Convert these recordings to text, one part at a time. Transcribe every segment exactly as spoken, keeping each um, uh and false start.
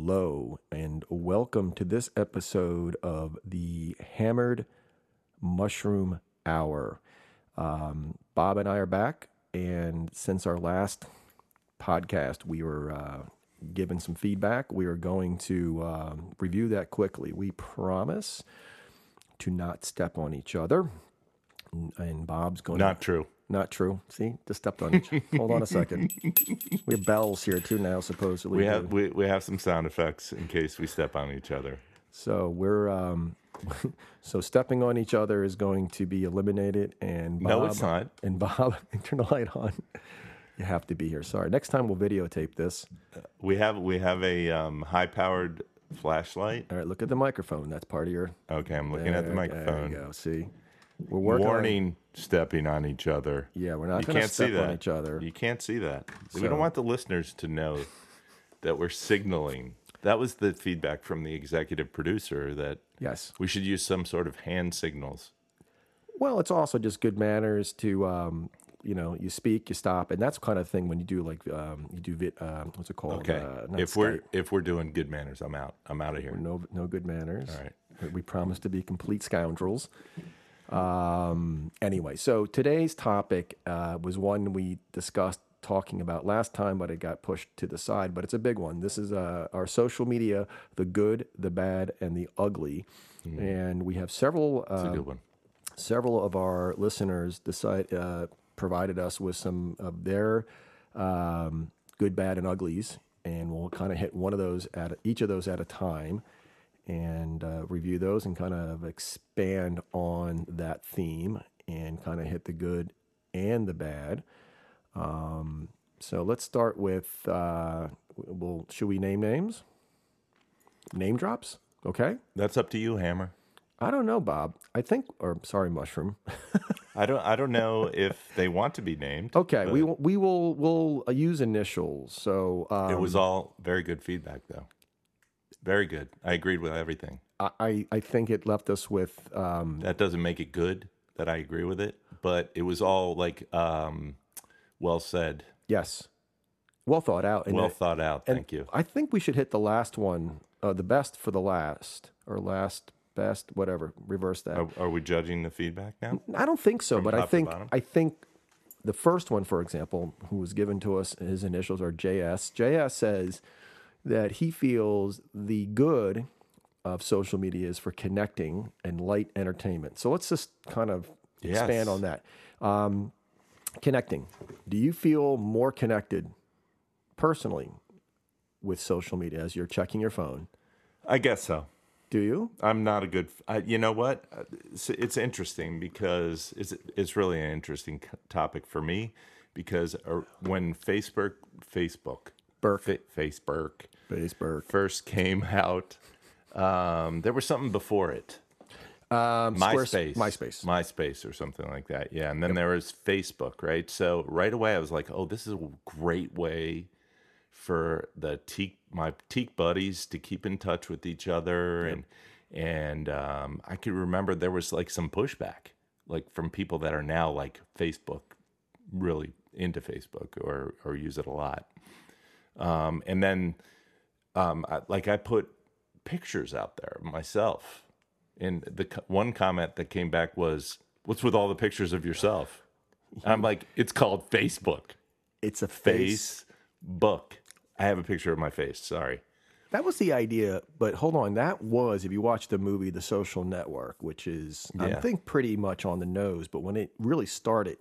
hello, and welcome to this episode of the Hammered Mushroom Hour. Um, Bob and I are back, and since our last podcast, we were uh, given some feedback. We are going to um, review that quickly. We promise to not step on each other, and Bob's going Not to... true. Not true. See, just stepped on each. Hold on a second. We have bells here too now, supposedly. We have we, we have some sound effects in case we step on each other. So we're um, so stepping on each other is going to be eliminated. And Bob, No, it's not. And Bob, turn the light on. You have to be here. Sorry. Next time we'll videotape this. We have we have a um, high powered flashlight. All right. Look at the microphone. That's part of your. Okay, I'm looking at the microphone. There you go. See, we're working. Warning: on... stepping on each other. Yeah, we're not You going to can't step see that. on each other. You can't see that. So- We don't want the listeners to know that we're signaling. That was the feedback from the executive producer that Yes. we should use some sort of hand signals. Well, it's also just good manners to, um, you know, you speak, you stop, and that's kind of thing when you do like um, you do vid, um, what's it called? Okay, Uh, not if we're Skype. if we're doing good manners, I'm out. I'm out of here. no no good manners. All right. We promise to be complete scoundrels. Um, anyway, so today's topic uh, was one we discussed talking about last time, but it got pushed to the side. But it's a big one. This is uh, our social media, the good, the bad, and the ugly. Mm. And we have several. That's uh, a good one. Several of our listeners decide uh, provided us with some of their um, good, bad, and uglies, and we'll kind of hit one of those at each of those at a time, and uh, review those and kind of expand on that theme and kind of hit the good and the bad. Um, so let's start with. Uh, well, should we name names? Name drops, okay? That's up to you, Hammer. I don't know, Bob. I think, or sorry, Mushroom. I don't. I don't know if they want to be named. Okay, but we will- we will we'll uh, use initials. So um, It was all very good feedback, though. Very good. I agreed with everything. I I I think it left us with um, That doesn't make it good that I agree with it, but it was all like um, well said, yes, well thought out. And well it- thought out. and Thank you. I think we should hit the last one, uh, the best for the last, or last best, whatever. Reverse that. Are, are we judging the feedback now? I don't think so, From but I top to think bottom? I think the first one, for example, who was given to us, his initials are J S. J S says that he feels the good of social media is for connecting and light entertainment. So let's just kind of Yes. expand on that. Um, connecting. Do you feel more connected personally with social media as you're checking your phone? I guess so. Do you? I'm not a good. I, you know what? It's, it's interesting because it's it's really an interesting c- topic for me because uh, when Facebook Facebook Burke. Fa- Facebook Facebook. first came out, um, there was something before it. Um, Squares- MySpace, MySpace. MySpace, or something like that. Yeah, and then there was Facebook, right? So right away, I was like, "Oh, this is a great way for the teak my teak buddies to keep in touch with each other." Yep. And and um, I could remember there was like some pushback, like from people that are now like Facebook, really into Facebook or or use it a lot. Um, and then, um, I, like I put pictures out there myself. And the co- one comment that came back was, "What's with all the pictures of yourself?" I'm like, "It's called Facebook. It's a face. Facebook. I have a picture of my face. Sorry." That was the idea, but hold on. That was, if you watch the movie The Social Network, which is, I Yeah. think, pretty much on the nose, but when it really started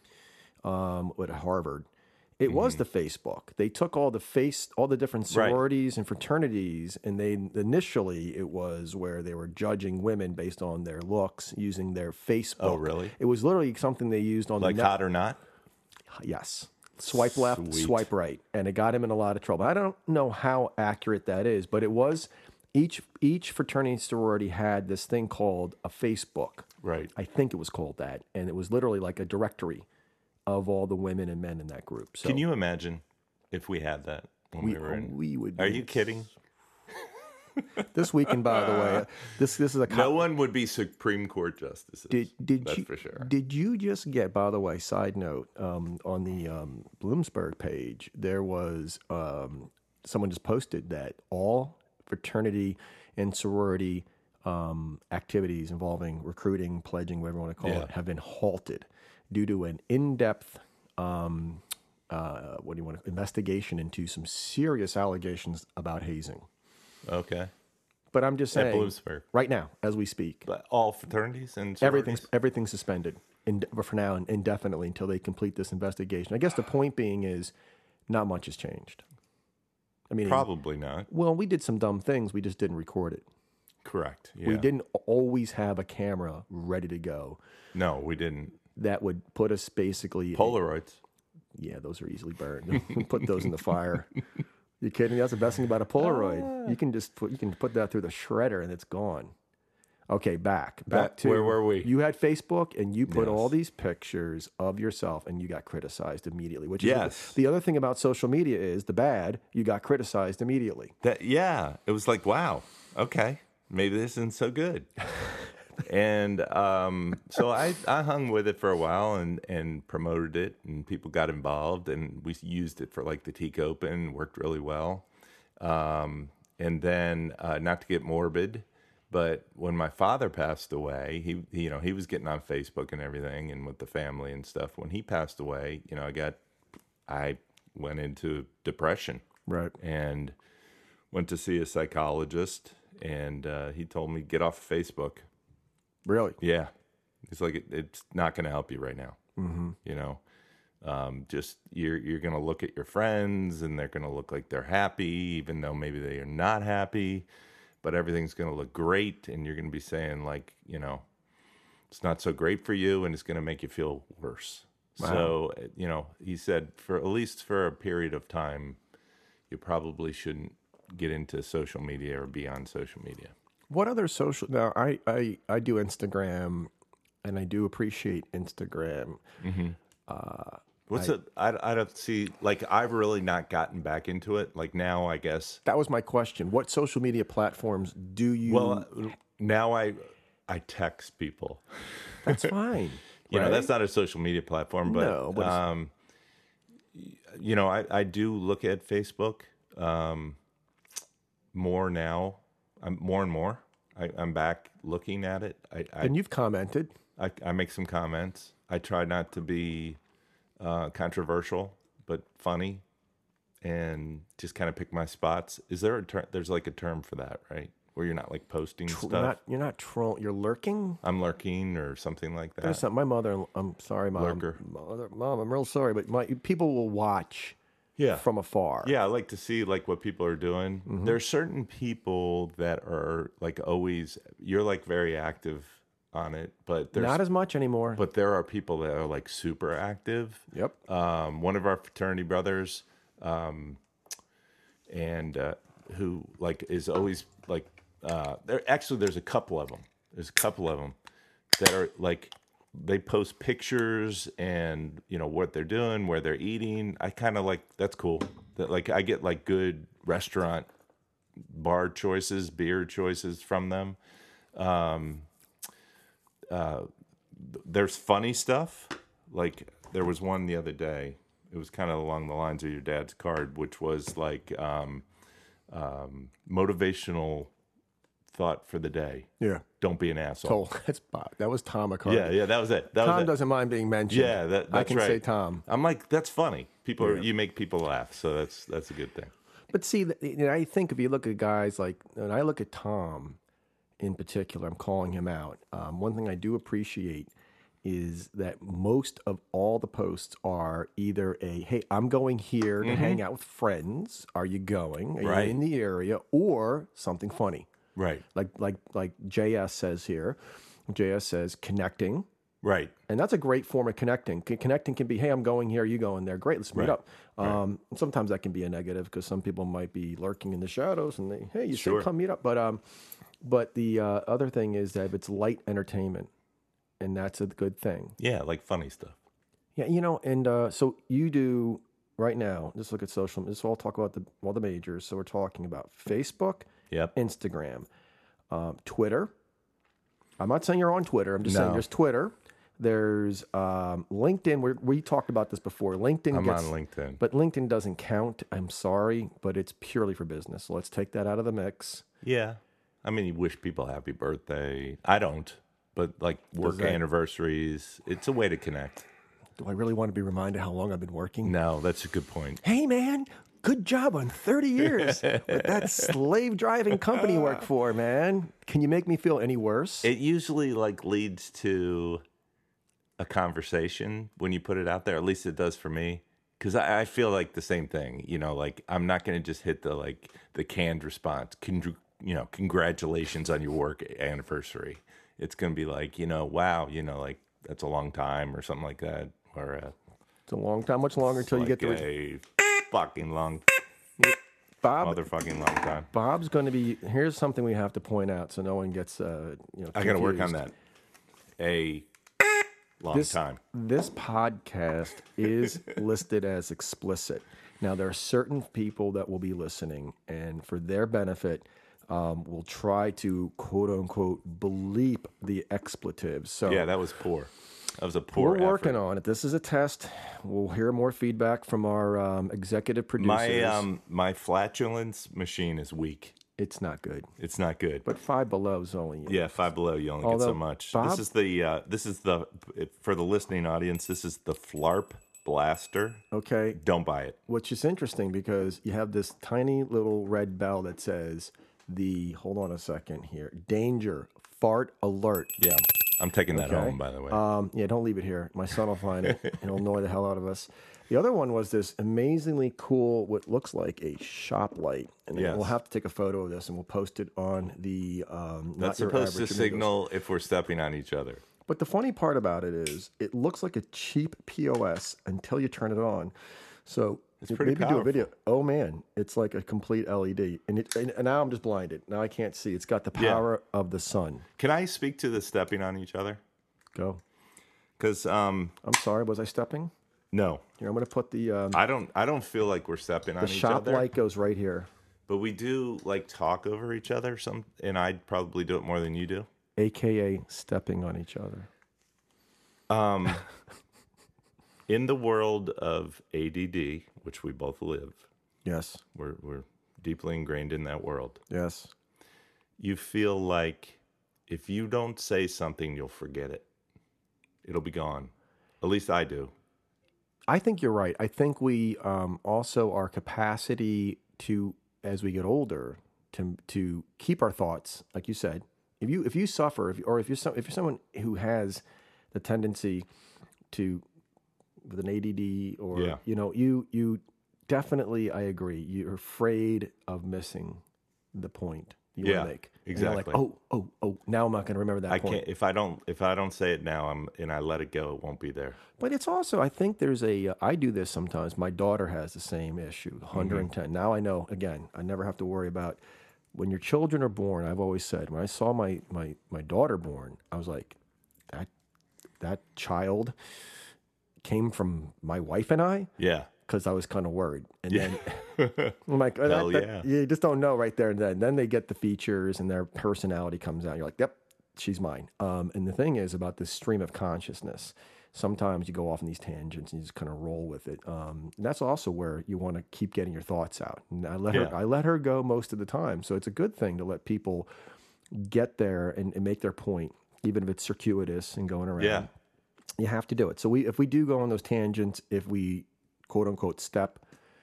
um, at Harvard, it was the Facebook. They took all the face, all the different Right. sororities and fraternities, and they initially it was where they were judging women based on their looks using their Facebook. Oh, really? It was literally something they used on Like the net. hot or not? Yes. Swipe left, Sweet. swipe right. And it got him in a lot of trouble. I don't know how accurate that is, but it was each each fraternity and sorority had this thing called a Facebook. Right. I think it was called that. And it was literally like a directory of all the women and men in that group. So Can you imagine if we had that when we, we, were in? we would Are be- you kidding? This weekend, by the way, this this is a No one would be Supreme Court justices. Did did That's you for sure. did you just get? By the way, side note, um, on the um, Bloomsburg page, there was um, someone just posted that all fraternity and sorority um, activities involving recruiting, pledging, whatever you want to call Yeah. it, have been halted due to an in-depth um, uh, what do you want to, investigation into some serious allegations about hazing. Okay. But I'm just At saying, Bloomsburg. right now, as we speak, But all fraternities and sororities? everything's everything's suspended in, for now and indefinitely until they complete this investigation. I guess the point being is, not much has changed. I mean, Probably not. well, we did some dumb things. We just didn't record it. Correct. Yeah. We didn't always have a camera ready to go No, we didn't. that would put us basically. Polaroids. Yeah, those are easily burned. Put those in the fire. You kidding me? That's the best thing about a Polaroid. You can just put, you can put that through the shredder and it's gone. Okay, back back That- to where were we? You had Facebook and you put Yes. all these pictures of yourself and you got criticized immediately. Which is Yes. the other thing about social media is the bad. You got criticized immediately. That yeah, it was like, wow, okay, maybe this isn't so good. And um, so I, I hung with it for a while and, and promoted it, and people got involved, and we used it for like the Teak Open, worked really well. Um, and then, uh, not to get morbid, but when my father passed away, he, he, you know, he was getting on Facebook and everything, and with the family and stuff. When he passed away, you know, I got, I went into depression. Right. And went to see a psychologist, and uh, he told me, get off Facebook. Really? Yeah. It's like, it, it's not going to help you right now. Mm-hmm. You know, um, just you're, you're going to look at your friends and they're going to look like they're happy, even though maybe they are not happy, but everything's going to look great. And you're going to be saying like, you know, it's not so great for you and it's going to make you feel worse. Wow. So, you know, he said for at least for a period of time, you probably shouldn't get into social media or be on social media. What other social? Now, I, I, I do Instagram, and I do appreciate Instagram. What's it? I, I don't see, like, I've really not gotten back into it. Like, now, I guess. That was my question. What social media platforms do you? Well, now I I text people. that's fine. You know, right? that's not a social media platform, but, No, but it's- um, you know, I, I do look at Facebook um, more now. I'm more and more. I, I'm back looking at it. I, I, and you've commented. I, I make some comments. I try not to be uh, controversial, but funny, and just kind of pick my spots. Is there a term? There's like a term for that, right? Where you're not like posting Tr- stuff. Not, you're not troll. You're lurking. I'm lurking or something like that. There's some, my mother. I'm sorry, mom. Lurker. Mother, mom, I'm real sorry, but my people will watch Yeah. from afar. Yeah, I like to see like what people are doing. Mm-hmm. There's certain people that are like always. You're like very active on it, but there's Not as much anymore. but there are people that are like super active. Yep. Um, one of our fraternity brothers, um, and uh, who like is always like uh, there. Actually, there's a couple of them. There's a couple of them that are like they post pictures and you know what they're doing, where they're eating. I kind of like that's cool. That like I get like good restaurant bar choices, beer choices from them. Um, uh, there's funny stuff. Like there was one the other day. It was kind of along the lines of your dad's card, which was like um, um, motivational thought for the day. Yeah. Don't be an asshole. Oh, that's Bob. That was Tom McCarty. Yeah, yeah, that was it. That Tom was it. doesn't mind being mentioned. Yeah, that, that's I can right. say Tom. I'm like, that's funny. People, are, Yeah. you make people laugh, so that's that's a good thing. But see, th- you know, I think if you look at guys like, and I look at Tom in particular, I'm calling him out. Um, one thing I do appreciate is that most of all the posts are either a, hey, I'm going here to hang out with friends. Are you going? Are Right. you in the area? Or something funny. Right, Like, like, like J S says here. J S says connecting. right. And that's a great form of connecting. C- Connecting can be, hey, I'm going here, you going there. Great, let's meet Right. up. Um, Sometimes that can be a negative because some people might be lurking in the shadows and they, hey, you Sure. should come meet up. But um, but the uh, other thing is that if it's light entertainment, and that's a good thing. Yeah, like funny stuff. Yeah, you know, and uh, so you do right now. Just look at social. This will all talk about the all the majors. So we're talking about Facebook, Yep. Instagram, um, Twitter. I'm not saying you're on Twitter. I'm just saying No. there's Twitter. There's um, LinkedIn. We we talked about this before. LinkedIn I'm gets, on LinkedIn. but LinkedIn doesn't count. I'm sorry, but it's purely for business. So let's take that out of the mix. Yeah. I mean, you wish people happy birthday. I don't, but like work that- anniversaries, it's a way to connect. Do I really want to be reminded how long I've been working? No, that's a good point. Hey, man, good job on thirty years with that slave driving company you work for, man. Can you make me feel any worse? It usually like leads to a conversation when you put it out there. At least it does for me. Because I, I feel like the same thing. You know, like I'm not going to just hit the like the canned response. Con- you know, congratulations on your work anniversary. It's going to be like, you know, wow, you know, like that's a long time or something like that. Or uh, It's a long time. Much longer until like you get the. Re- a fucking long, Bob. motherfucking long time. Bob's going to be. Here's something we have to point out, so no one gets. Uh, you know, I got to work on confused. that. A long This time. this podcast is listed as explicit. Now there are certain people that will be listening, and for their benefit, um, we'll try to quote unquote bleep the expletives. So Yeah, that was poor. That was a poor. we're working effort. on it. This is a test. We'll hear more feedback from our um, executive producers. My um my flatulence machine is weak. It's not good, It's not good. but Five Below is only. Yeah, Five Below, you only get Although, so much. Bob- this is the uh, this is the for the listening audience. This is the Flarp Blaster. Okay. Don't buy it. Which is interesting because you have this tiny little red bell that says the, hold on a second here, danger, fart alert. Yeah, I'm taking that Okay. home. By the way, Um, yeah, don't leave it here. My son will find it and he'll annoy the hell out of us. The other one was this amazingly cool, what looks like a shop light. And Yes. we'll have to take a photo of this and we'll post it on the um, Not that's Your supposed to Average Amigos. signal if we're stepping on each other. But the funny part about it is, it looks like a cheap P O S until you turn it on. So pretty maybe do a video. Oh man, it's like a complete L E D, and it. And, and now I'm just blinded. Now I can't see. It's got the Yeah. power of the sun. Can I speak to the stepping on each other? Go. Because um, I'm sorry. Was I stepping? no, Here, I'm going to put the um, I don't. I don't feel like we're stepping on the each shop other. light goes right here. But we do like talk over each other. Some, and I'd probably do it more than you do. A K A stepping on each other. Um, in the world of A D D, which we both live, Yes. we're we're deeply ingrained in that world. Yes. You feel like if you don't say something, you'll forget it. It'll be gone. At least I do. I think you're right. I think we um, also our capacity to, as we get older, to to keep our thoughts, like you said. If you if you suffer, if, or if you're some, if you're someone who has the tendency to with an A D D, or Yeah. you know, you you definitely, I agree. You're afraid of missing the point you Yeah, want to make. And you're exactly. like, oh, oh, oh. Now I'm not going to remember that I point. can't if I don't if I don't say it now, I'm and I let it go, it won't be there. But it's also, I think there's a, uh, I do this sometimes. My daughter has the same issue, one hundred ten. Now I know, again, I never have to worry about when your children are born. I've always said, when I saw my, my, my daughter born, I was like, that, that child came from my wife and I, Yeah. because I was kind of worried. And then I'm like, oh, Hell that, yeah. that, you just don't know right there and then. Then they get the features and their personality comes out. You're like, yep, she's mine. Um, and the thing is about this stream of consciousness. Sometimes you go off in these tangents and you just kind of roll with it. Um, and that's also where you want to keep getting your thoughts out. And I let Yeah. her, I let her go most of the time. So it's a good thing to let people get there and, and make their point, even if it's circuitous and going around. Yeah. You have to do it. So we, if we do go on those tangents, if we quote unquote step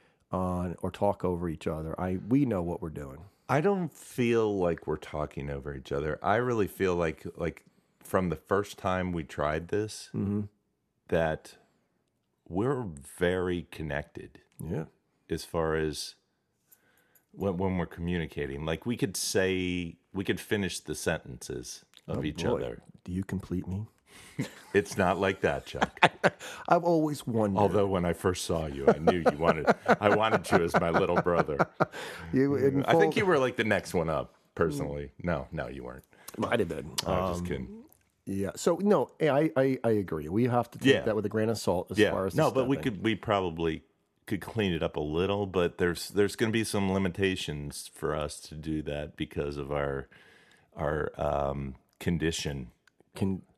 on or talk over each other, I we know what we're doing. I don't feel like we're talking over each other. I really feel like like from the first time we tried this, that we're very connected Yeah. as far as when when we're communicating. Like we could say we could finish the sentences of each Boy, other. do you complete me? It's not like that, Chuck. I've always wondered. Although when I first saw you, I knew you wanted I wanted you as my little brother. you, in I think full- you were like the next one up, personally. No, no, you weren't. might have been. I'm Um, just kidding. yeah. So no, I, I I agree. We have to take Yeah. that with a grain of salt as Yeah. far as the No, but we stepping. could we probably could clean it up a little, but there's there's going to be some limitations for us to do that because of our our um, condition. Can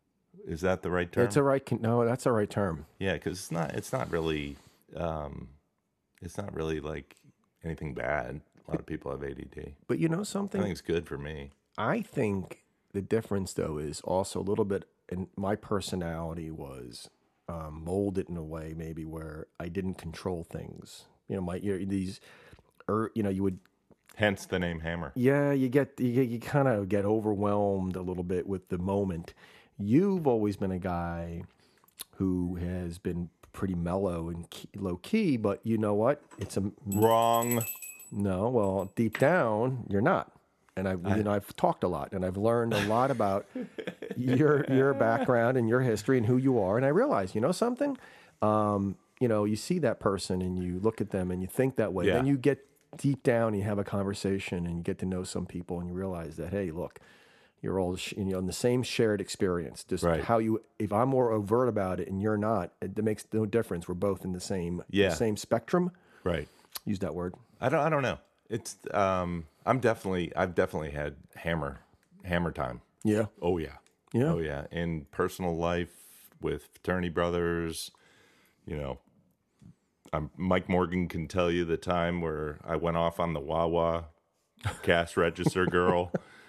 Is that the right term? It's a right. con- No, that's a right term. Yeah, because it's not. It's not really. Um, it's not really like anything bad. A lot of people have A D D. But you know I something? think it's good for me. I think the difference, though, is also a little bit. And my personality was um, molded in a way maybe where I didn't control things. You know, my you're, these, er, you know, you would. Hence the name Hammer. Yeah, you get you, you kind of get overwhelmed a little bit with the moment. You've always been a guy who has been pretty mellow and key, low key, but you know what? It's a Wrong. no. Well, deep down, you're not. And I've you know I've talked a lot, and I've learned a lot about your your background and your history and who you are. And I realize, you know something, um, you know, you see that person and you look at them and you think that way. Yeah. Then you get deep down, you have a conversation and you get to know some people, and you realize that hey, look, you're all sh- you know in the same shared experience. Just Right. how you, if I'm more overt about it and you're not, it, it makes no difference. We're both in the same Yeah. the same spectrum. Right. Use that word. I don't. I don't know. It's. Um. I'm definitely. I've definitely had hammer, hammer time. Yeah. Oh yeah. Yeah. Oh yeah. In personal life with fraternity brothers, you know, I'm, Mike Morgan can tell you the time where I went off on the Wawa cash register girl.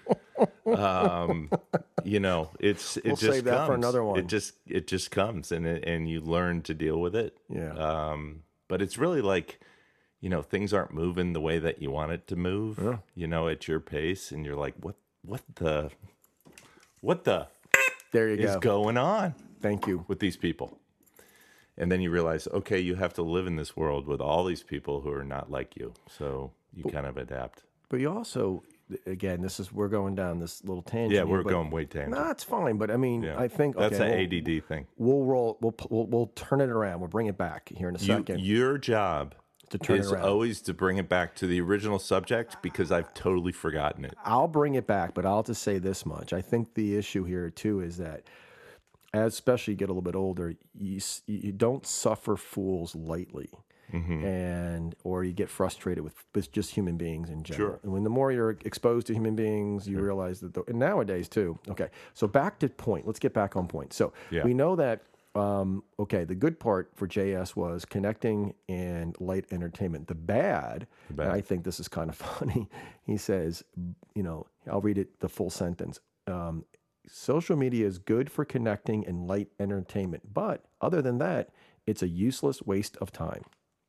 Um, you know, it's it We'll just save that comes. for another one. It just it just comes, and it, and you learn to deal with it. Yeah. Um, but it's really like, you know, things aren't moving the way that you want it to move. Yeah. You know, at your pace, and you're like, what what the what the There you is go. going on Thank you. with these people? And then you realize, okay, you have to live in this world with all these people who are not like you. So you kind of adapt. But you also, again, this is we're going down this little tangent. Yeah, here, we're but- going way tangent. No, it's fine. But I mean, Yeah. I think That's okay, an we'll, A D D thing. We'll roll. We'll, we'll we'll turn it around. We'll bring it back here in a You, second. your job To turn it is around. always to bring it back to the original subject because I've totally forgotten it. I'll bring it back, but I'll just say this much. I think the issue here too is that, as especially you get a little bit older, you s- you don't suffer fools lightly, Mm-hmm. and or you get frustrated with, with just human beings in general. Sure. And when the more you're exposed to human beings, you realize that. The, and nowadays too. Okay, so back to point. Let's get back on point. So Yeah. we know that. Um, okay, the good part for J S was connecting and light entertainment. The bad, bad. and I think this is kind of funny. He says, you know, I'll read it the full sentence. Um, Social media is good for connecting and light entertainment, but other than that, it's a useless waste of time.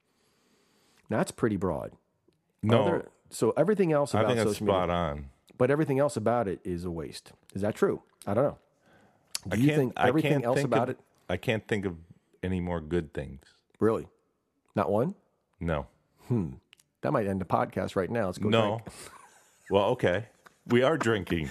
That's pretty broad. No, Other- so everything else I about think that's social media, spot on. but everything else about it is a waste. Is that true? I don't know. Do I you can't, think I everything can't else think about of, it I can't think of any more good things. really? Not one? No. That might end the podcast right now. Let's go. No. drink. Well, okay. We are drinking.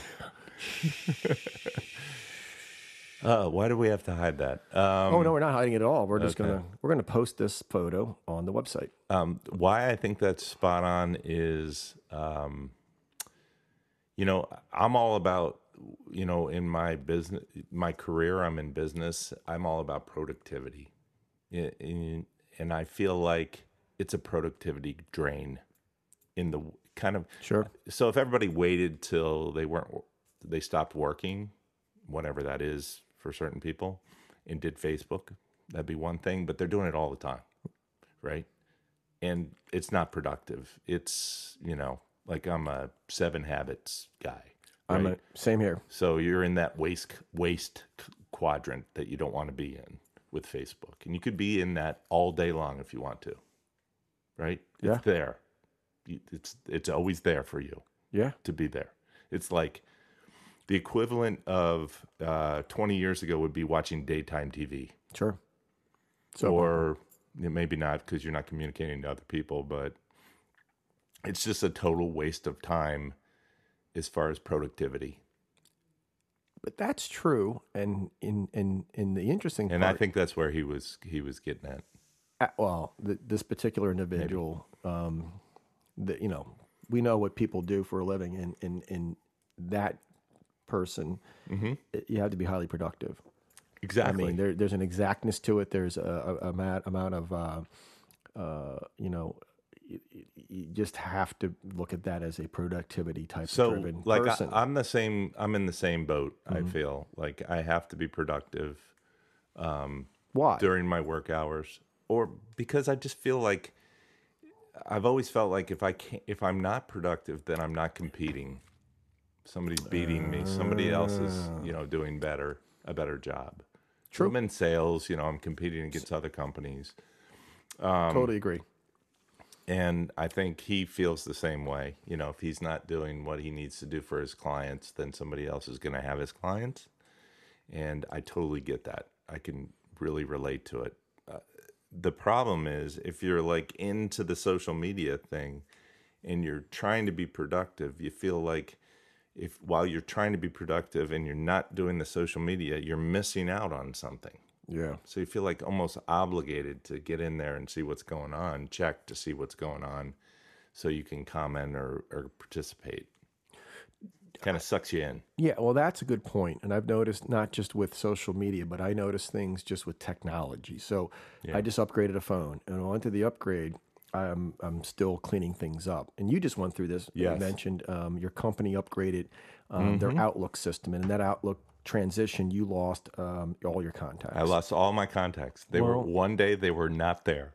uh, why do we have to hide that? Um, Oh no, we're not hiding it at all. We're just gonna we're gonna post this photo on the website. Um, why I think that's spot on is, um, you know, I'm all about, you know, in my business, my career, I'm in business. I'm all about productivity. I- in- and I feel like it's a productivity drain in the kind of, Sure. so if everybody waited till they weren't, they stopped working, whatever that is for certain people, and did Facebook, that'd be one thing, but they're doing it all the time, right? And it's not productive. It's, you know, like I'm a seven habits guy. Right? I'm a, same here. So you're in that waste waste quadrant that you don't want to be in with Facebook. And you could be in that all day long if you want to. Right? Yeah. It's there. You- It's it's always there for you Yeah. to be there. It's like the equivalent of uh, twenty years ago would be watching daytime T V. Sure. So Or maybe not because you're not communicating to other people, but it's just a total waste of time as far as productivity. but that's true. And in in in the interesting And part, I think that's where he was he was getting at. uh, well, th this particular individual, um, the, you know, we know what people do for a living, and in in that person, it- you have to be highly productive. Exactly. I mean, there, there's an exactness to it. There's a, a, a amount, amount of, uh, uh, you know, you, you just have to look at that as a productivity type So, driven like, person. I, I'm the same. I'm in the same boat. I feel like I have to be productive Why? during my work hours, or because I just feel like I've always felt like if I can't, if I'm not productive, then I'm not competing. Somebody's beating me. Somebody else is, you know, doing better, a better job. True. I'm in sales. You know, I'm competing against other companies. Totally agree. And I think he feels the same way. You know, if he's not doing what he needs to do for his clients, then somebody else is going to have his clients. And I totally get that. I can really relate to it. Uh, the problem is if you're like into the social media thing and you're trying to be productive, you feel like if while you're trying to be productive and you're not doing the social media, you're missing out on something. Yeah. So you feel like almost obligated to get in there and see what's going on, check to see what's going on so you can comment or, or participate. Kind of sucks you in. Yeah, well, that's a good point. And I've noticed not just with social media, but I notice things just with technology. So I just upgraded a phone, and on to the upgrade, I'm, I'm still cleaning things up. And you just went through this. You Yes. mentioned um, your company upgraded um, their Outlook system, and in that Outlook transition, you lost um, all your contacts. I lost all my contacts. They were Well- one day they were not there.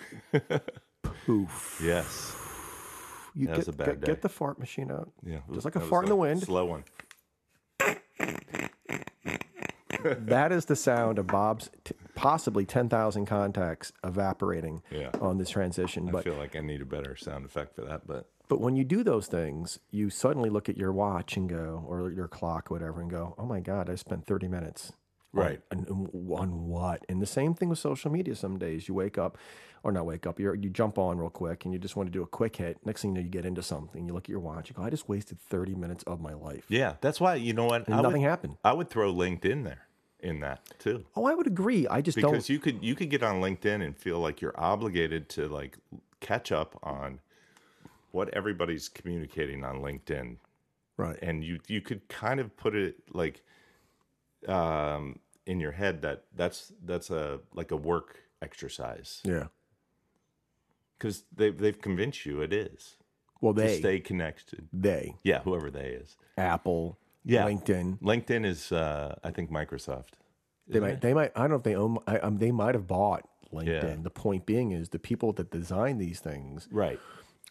Poof. Yes. You That get, was a bad get, day. get the fart machine out. Yeah. Just like a That was fart in the wind. Slow one. That is the sound of Bob's t- possibly ten thousand contacts evaporating Yeah. on this transition. I But feel like I need a better sound effect for that, but But when you do those things, you suddenly look at your watch and go, or your clock, or whatever, and go, "Oh my God, I spent thirty minutes." on- Right. On, on what? And the same thing with social media. Some days you wake up, or not wake up, you you jump on real quick, and you just want to do a quick hit. Next thing you know, you get into something. You look at your watch. You go, "I just wasted thirty minutes of my life." yeah, that's why you know what And I nothing would, happened. I would throw LinkedIn there in that too. Oh, I would agree. I just Because don't. you could you could get on LinkedIn and feel like you're obligated to like catch up on what everybody's communicating on LinkedIn, Right. and you you could kind of put it like um, in your head that that's that's a like a work exercise Yeah. because they they've convinced you it is Well, to they, stay connected. they, Yeah, whoever they is. Apple, Yeah. LinkedIn. LinkedIn is uh, I think Microsoft. They Isn't might, it? they might, I don't know if they own, I, um, they might have bought LinkedIn. Yeah. The point being is the people that design these things Right.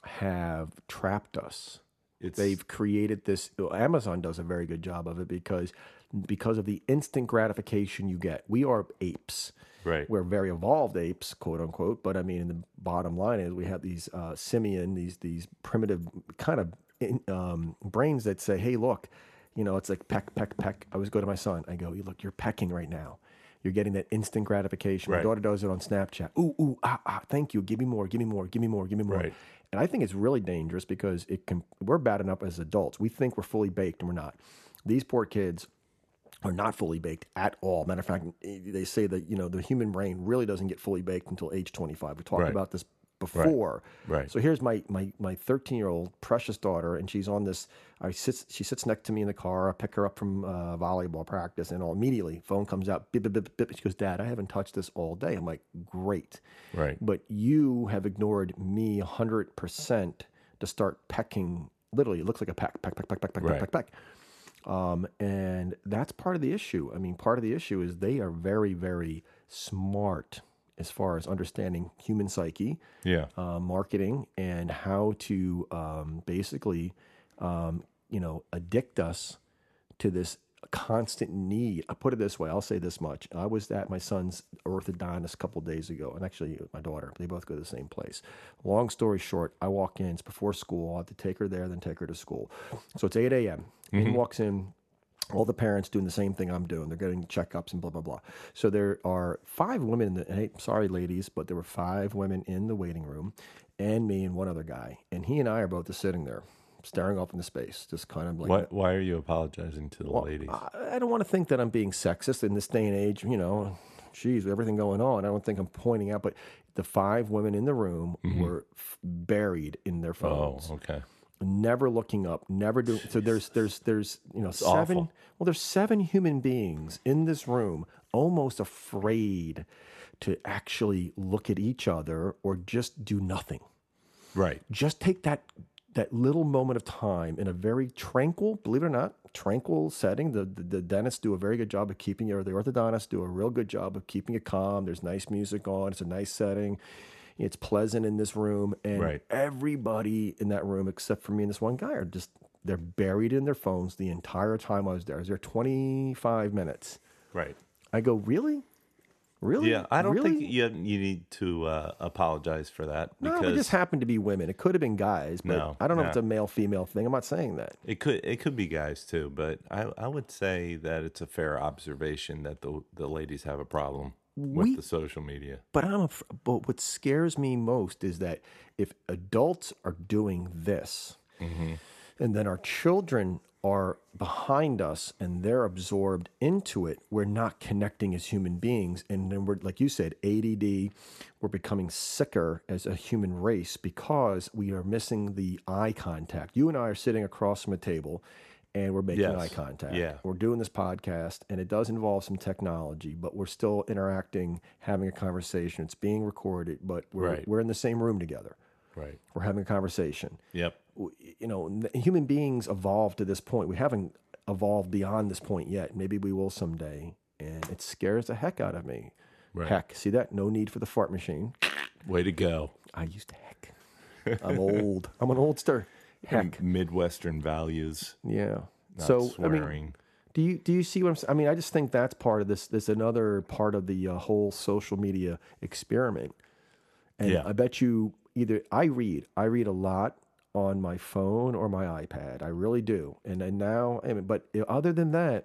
have trapped us. It's They've created this. well, Amazon does a very good job of it because, because of the instant gratification you get. We are apes. right. We're very evolved apes, quote unquote. But I mean, the bottom line is we have these uh, simian, these these primitive kind of in, um, brains that say, "Hey, look, you know, it's like peck, peck, peck." I always go to my son. I go, "Look, you're pecking right now. You're getting that instant gratification." My Right. daughter does it on Snapchat. Ooh, ooh, ah, ah, thank you. Give me more. Give me more. Give me more. Give me more. Right. And I think it's really dangerous because it can. We're bad enough as adults. We think we're fully baked, and we're not. These poor kids are not fully baked at all. Matter of fact, they say that you know the human brain really doesn't get fully baked until age twenty-five. We talked Right. about this before. Right. So here's my my my thirteen year old precious daughter, and she's on this. I sits. She sits next to me in the car. I pick her up from uh, volleyball practice, and all immediately phone comes out. Bip, bip, bip, bip. She goes, "Dad, I haven't touched this all day." I'm like, "Great." Right. But you have ignored me one hundred percent to start pecking. Literally, it looks like a peck, peck, peck, peck, peck, peck, Right. peck, peck, peck. Um, and that's part of the issue. I mean, part of the issue is they are very, very smart as far as understanding human psyche, Yeah. uh, marketing, and how to um, basically, um, you know, addict us to this constant need. I put it this way. I'll say this much. I was at my son's orthodontist a couple days ago, and actually my daughter, they both go to the same place. Long story short, I walk in, it's before school. I have to take her there, then take her to school. So it's eight a.m. In walks in all the parents doing the same thing I'm doing. They're getting checkups and blah, blah, blah. So there are five women in the, hey, sorry, ladies, but there were five women in the waiting room and me and one other guy. And he and I are both just sitting there staring off into space, just kind of like, Why, why are you apologizing to the ladies? I, I don't want to think that I'm being sexist in this day and age, you know, geez, with everything going on. I don't think I'm pointing out, but the five women in the room were f- buried in their Oh, phones. okay. Never looking up, never doing. So there's, there's, there's, you know, seven. awful. Well, there's seven human beings in this room, almost afraid to actually look at each other or just do nothing. Right. Just take that that little moment of time in a very tranquil, believe it or not, tranquil setting. The, the the dentists do a very good job of keeping you, or the orthodontists do a real good job of keeping you calm. There's nice music on. It's a nice setting. It's pleasant in this room, and Right. everybody in that room, except for me and this one guy, are just they're buried in their phones the entire time I was there. I was there twenty-five minutes. Right. I go, really? Really? Yeah, I don't really? think you you need to uh, apologize for that because No, it just happened to be women. It could have been guys, but No, I don't know no. if it's a male-female thing. I'm not saying that. it could it could be guys too. But I I would say that it's a fair observation that the the ladies have a problem with We- the social media. But I'm. Af- but what scares me most is that if adults are doing this, and then our children are behind us and they're absorbed into it, we're not connecting as human beings, and then we're, like you said, A D D. We're becoming sicker as a human race because we are missing the eye contact. You and I are sitting across from a table. And we're making Yes. eye contact. Yeah. We're doing this podcast, and it does involve some technology, but we're still interacting, having a conversation. It's being recorded, but we're Right. we're in the same room together. Right. We're having a conversation. Yep. W- You know, n- human beings evolved to this point. We haven't evolved beyond this point yet. Maybe we will someday, and it scares the heck out of me. Right. Heck, see that? No need for the fart machine. Way to go. I used to heck. I'm old. I'm an oldster. Heck. Midwestern values. Yeah. Not so I swearing. mean, do you do you see what I'm saying? I mean, I just think that's part of this. This another part of the uh, whole social media experiment. And Yeah. I bet you either I read, I read a lot on my phone or my iPad. I really do. And then now, I mean, but other than that,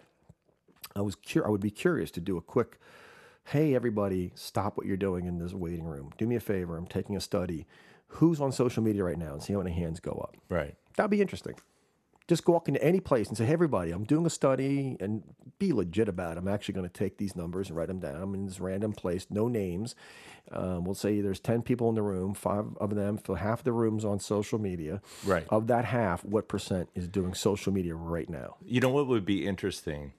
I was cur- I would be curious to do a quick. Hey, everybody, stop what you're doing in this waiting room. Do me a favor. I'm taking a study. Who's on social media right now? And see how many hands go up. Right. That'd be interesting. Just walk into any place and say, hey, everybody, I'm doing a study, and be legit about it. I'm actually going to take these numbers and write them down. I'm in this random place, no names. Um, we'll say there's ten people in the room, five of them, for half the room's on social media. Right. Of that half, what percent is doing social media right now? You know what would be interesting?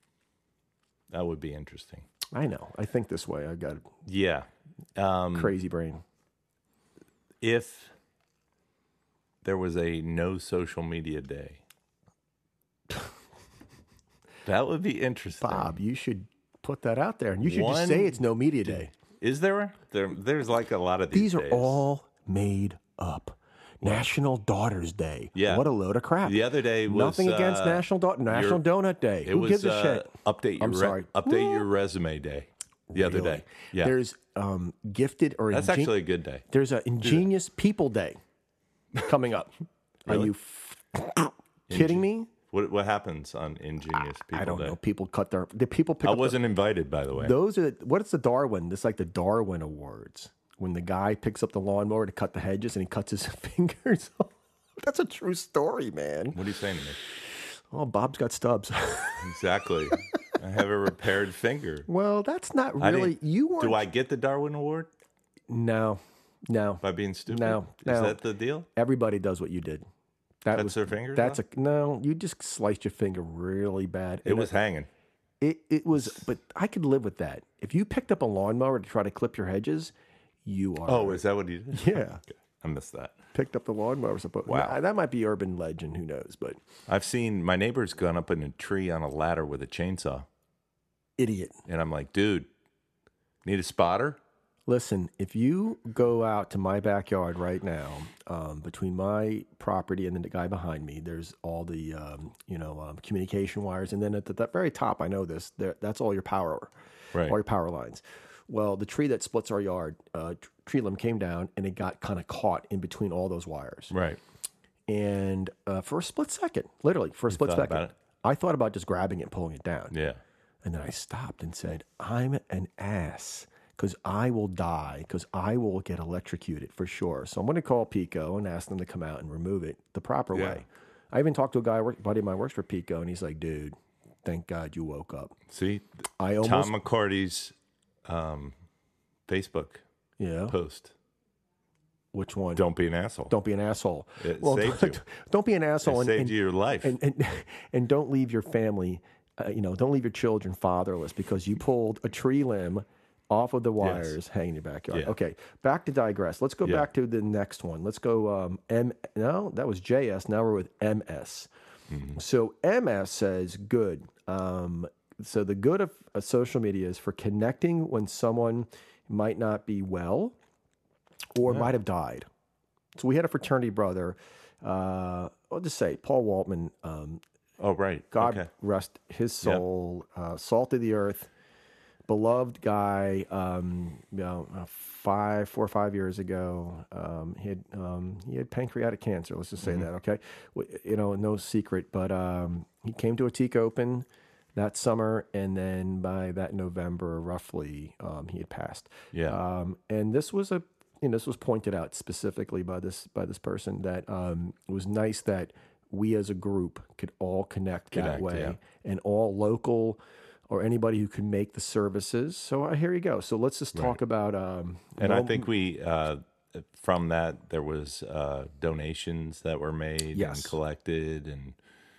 That would be interesting. I know. I think this way. I've got a Yeah. Um, crazy brain. if there was a no social media day, that would be interesting. Bob, you should put that out there. And you should One- just say it's no media day. Is there? There, there's like a lot of these. These are days. all made up. National Daughters Day. Yeah. What a load of crap. The other day was Nothing against uh, National Da- National your- Donut Day. It Who was gives a uh, shit? update your I'm re- sorry. update your resume day. The other Really? day. Yeah. There's um, gifted or That's ingen- actually a good day. there's an ingenious people day coming up. Are Really? you f- kidding me? What what happens on Ingenious People I don't Day? know. People cut their the people pick I up the- wasn't invited, by the way. those are what is the Darwin? It's like the Darwin Awards when the guy picks up the lawnmower to cut the hedges and he cuts his fingers off. That's a true story, man. What are you saying to me? Oh, Bob's got stubs. Exactly. I have a repaired finger. Well, that's not I really. didn't- You weren't. Do I get the Darwin Award No, no. by being stupid? No, Is no. that the deal? Everybody does what you did. That Cuts was their fingers That's off? a no. You just sliced your finger really bad. It And was hanging. It it was, but I could live with that. If you picked up a lawnmower to try to clip your hedges, you are. Oh, is that what you did? yeah. I missed that. Picked up the lawnmower. Supposed. Wow. That might be urban legend. Who knows? But I've seen my neighbor's gone up in a tree on a ladder with a chainsaw. idiot. And I'm like, dude, need a spotter? Listen, if you go out to my backyard right now, um, between my property and then the guy behind me, there's all the um, you know um, communication wires, and then at the, the very top, I know this. There, that's all your power, Right. all your power lines. Well, the tree that splits our yard, uh, tr- tree limb came down, and it got kind of caught in between all those wires. Right. And uh, for a split second, literally for a split thought second, about it? I thought about just grabbing it and pulling it down. Yeah. And then I stopped and said, I'm an ass because I will die because I will get electrocuted for sure. So I'm going to call Pico and ask them to come out and remove it the proper Yeah. way. I even talked to a guy, work, buddy of mine works for Pico, and he's like, dude, thank God you woke up. See, I almost, Tom McCarty's um, Facebook yeah, post. which one? Don't be an asshole. Don't be an asshole. It well, saved don't, you. don't be an asshole. It and, saved and, you your life. and, and, and don't leave your family, uh, you know, don't leave your children fatherless because you pulled a tree limb off of the wires, hang in your backyard. Yeah. Okay, back to digress. Let's go Yeah. back to the next one. Let's go um, M. No, that was J S. Now we're with M S. Mm-hmm. So M S says good. Um, so the good of uh, social media is for connecting when someone might not be well or might have died. So we had a fraternity brother. Uh, I'll just say Paul Waltman. Um, Oh, right. God Okay. rest his soul. Uh, salt of the earth, beloved guy. Um, you know, uh, five, four or five years ago, um, he had um, he had pancreatic cancer. Let's just say that. Okay, W- you know, no secret. But um, he came to a Teak Open that summer, and then by that November, roughly, um, he had passed. Yeah. Um, and this was a, you know, this was pointed out specifically by this by this person that um, it was nice that we as a group could all connect, that Connect, way, yeah. and all local or anybody who can make the services. So uh, here you go. So let's just talk about. Um, And I well, think we, uh, from that, there was uh, donations that were made Yes. and collected, and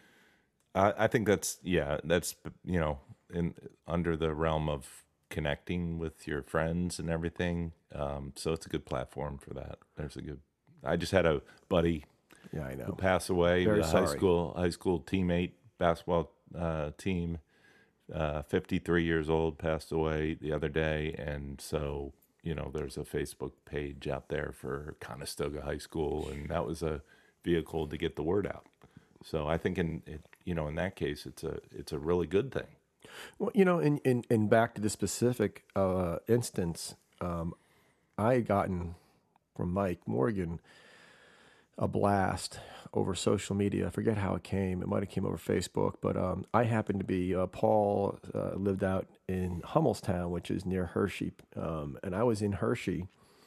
I, I think that's yeah, that's you know, in under the realm of connecting with your friends and everything. Um, so it's a good platform for that. There's a good. I just had a buddy yeah, I who know. passed away. Very a high sorry. school high school teammate, basketball uh, team. Uh, fifty-three years old, passed away the other day, and so you know there's a Facebook page out there for Conestoga High School, and that was a vehicle to get the word out. So I think in it, you know in that case, it's a it's a really good thing. Well, you know, and and, and back to the specific uh, instance, um, I had gotten from Mike Morgan a blast over social media. I forget how it came. It might have came over Facebook, but um, I happened to be, uh, Paul uh, lived out in Hummelstown, which is near Hershey. Um, and I was in Hershey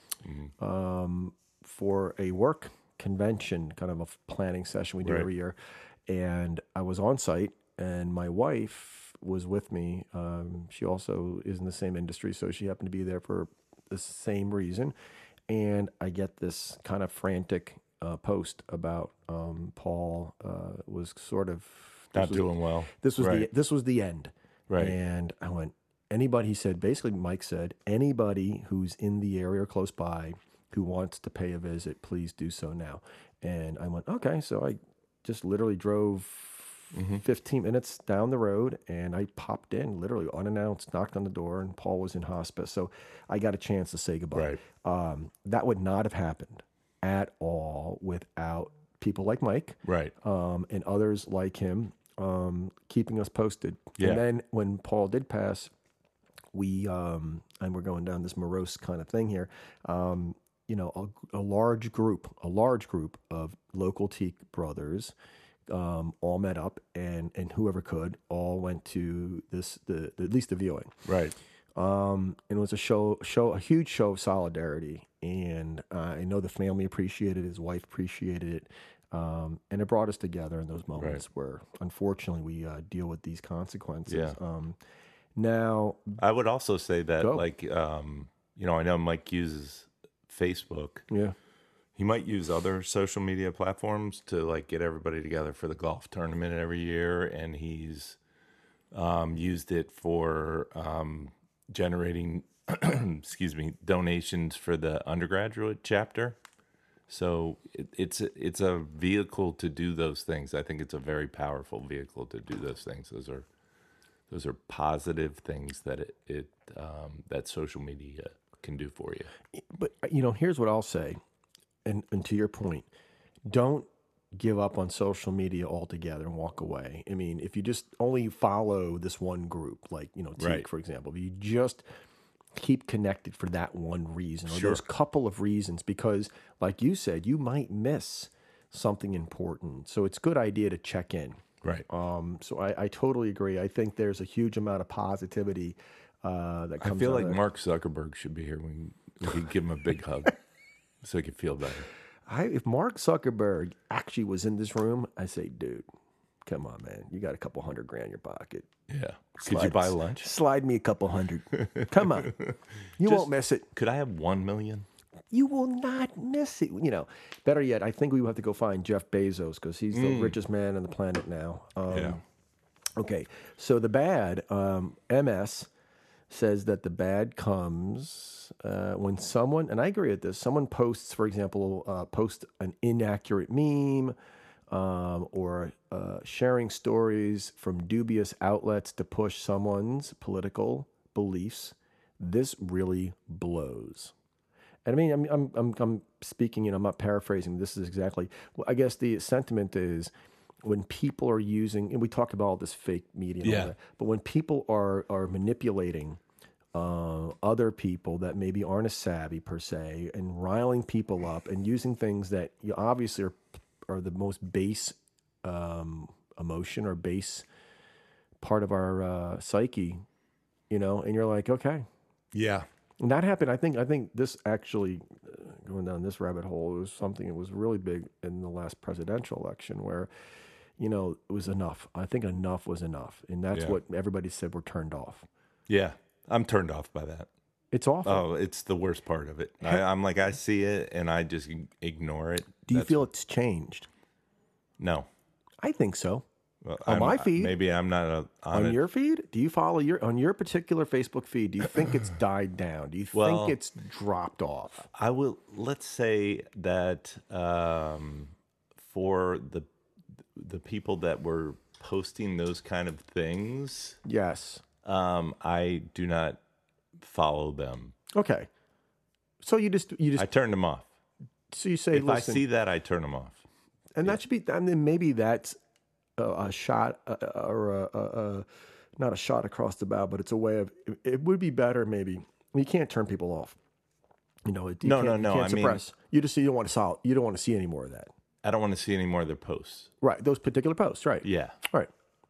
um, for a work convention, kind of a planning session we do Right. every year. And I was on site, and my wife was with me. Um, she also is in the same industry, so she happened to be there for the same reason. And I get this kind of frantic uh, post about um, Paul uh, was sort of this Not was- doing well. This was Right. the this was the end, Right. And I went. Anybody, he said, basically, Mike said, anybody who's in the area or close by who wants to pay a visit, please do so now. And I went, okay. So I just literally drove fifteen minutes down the road, and I popped in, literally unannounced, knocked on the door, and Paul was in hospice. So I got a chance to say goodbye. Right. Um, that would not have happened at all without people like Mike Right. um, and others like him um, keeping us posted. Yeah. And then when Paul did pass, we um, and we're going down this morose kind of thing here. Um, you know, a, a large group, a large group of local Teak brothers, um, all met up, and and whoever could, all went to this the, the at least the viewing. Right. Um, and it was a show, show, a huge show of solidarity. And uh, I know the family appreciated it, his wife appreciated it. Um, and it brought us together in those moments where, unfortunately, we uh, deal with these consequences. Yeah. Um, now, I would also say that, Go. like, um, you know, I know Mike uses Facebook. yeah, He might use other social media platforms to like get everybody together for the golf tournament every year, and he's um, used it for um, generating, excuse me, donations for the undergraduate chapter. So it, it's it's a vehicle to do those things. I think it's a very powerful vehicle to do those things. Those are those are positive things that it, it um, that social media can do for you. but you know, here's what I'll say, and and to your point, don't give up on social media altogether and walk away. I mean, if you just only follow this one group, like you know, Teak, Right. for example, if you just keep connected for that one reason or Sure. those couple of reasons, because like you said, you might miss something important. So it's a good idea to check in. Right. Um, so I, I totally agree. I think there's a huge amount of positivity uh, that I comes feel out like of that. Mark Zuckerberg should be here. We, we could give him a big hug so he could feel better. I, if Mark Zuckerberg actually was in this room, I say, dude, come on, man. You got a couple hundred grand in your pocket. Yeah. Could you Slide- buy lunch? Slide me a couple hundred. Come on. You Just- won't miss it. Could I have one million? You will not miss it. You know, better yet, I think we will have to go find Jeff Bezos because he's the richest man on the planet now. Um, Yeah. Okay, so the bad, um, M S says that the bad comes uh, when someone, and I agree with this, someone posts, for example, uh, post an inaccurate meme um, or uh, sharing stories from dubious outlets to push someone's political beliefs. This really blows. And I mean, I'm, I'm, I'm, I'm speaking, you know, I'm not paraphrasing. This is exactly, well, I guess the sentiment is when people are using, and we talked about all this fake media, and all Yeah. that, but when people are, are manipulating uh, other people that maybe aren't as savvy per se and riling people up and using things that you obviously are, are the most base um, emotion or base part of our uh, psyche, you know, and you're like, okay. Yeah. And that happened. I think. I think this actually, uh, going down this rabbit hole, was something that was really big in the last presidential election, where, you know, it was enough. I think enough was enough, and that's Yeah. what everybody said. We're turned off. Yeah. I'm turned off by that. It's awful. Oh, it's the worst part of it. I, I'm like, I see it and I just ignore it. Do you That's- feel it's changed? No. I think so. Well, On I'm- my feed. Maybe I'm not a, on, On it. your feed, do you follow your on your particular Facebook feed? Do you think it's died down? Do you Well- think it's dropped off? I will, let's say that um, for the the people that were posting those kind of things, Yes. um, I do not follow them. Okay. So you just you just I turn them off. so you say, If I listen, see that, I turn them off. and that should be. I mean, maybe that's a, a shot uh, or a, a, a not a shot across the bow, but it's a way of. It, it would be better, maybe. You can't turn people off. You know, you No, can't, no, you no, can't I mean- suppress. you just you don't want to solve. You don't want to see any more of that. I don't want to see any more of their posts. Right. Those particular posts. Right. Yeah. Right.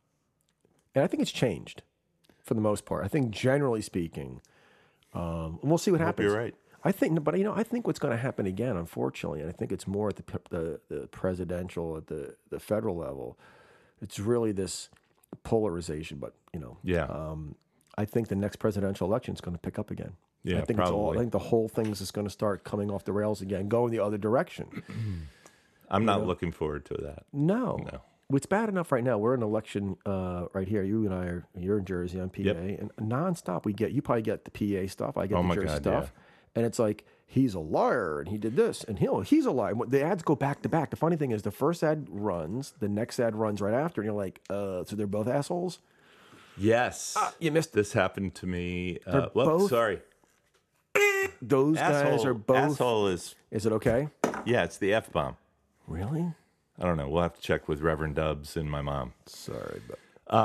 And I think it's changed for the most part. I think generally speaking, um, and we'll see what Hope happens. you're right. I think, but you know, I think what's going to happen again, unfortunately, and I think it's more at the p- the, the presidential, at the the federal level. It's really this polarization. But you know, Yeah. um, I think the next presidential election is going to pick up again. Yeah, I think it's all. I probably. think the whole thing is just going to start coming off the rails again, going the other direction. I'm not looking forward to that. No. No. It's bad enough right now. We're in election uh, right here. You and I are. You're in Jersey. I'm P A, Yep. and nonstop we get. You probably get the P A stuff. I get Oh the my Jersey God, stuff, and it's like he's a liar and he did this and he'll he's a liar. The ads go back to back. The funny thing is, the first ad runs, the next ad runs right after, and you're like, uh, so they're both assholes. Yes. You missed This happened to me. Uh, They're whoops, both- sorry. those Asshole, guys are both. asshole is, Is it okay? yeah, it's the F bomb. Really? I don't know. We'll have to check with Reverend Dubs and my mom. Sorry, but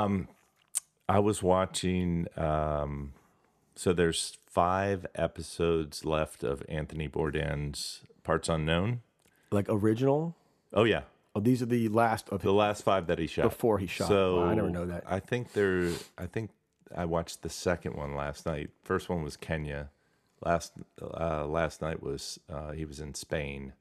I was watching, um, so there's five episodes left of Anthony Bourdain's Parts Unknown. like original. Oh, yeah. Oh, these are the last of The last five that he shot. before he shot. So Wow, I never know that. I think there, I think I watched the second one last night. First one was Kenya. Last, uh, last night was, uh, he was in Spain.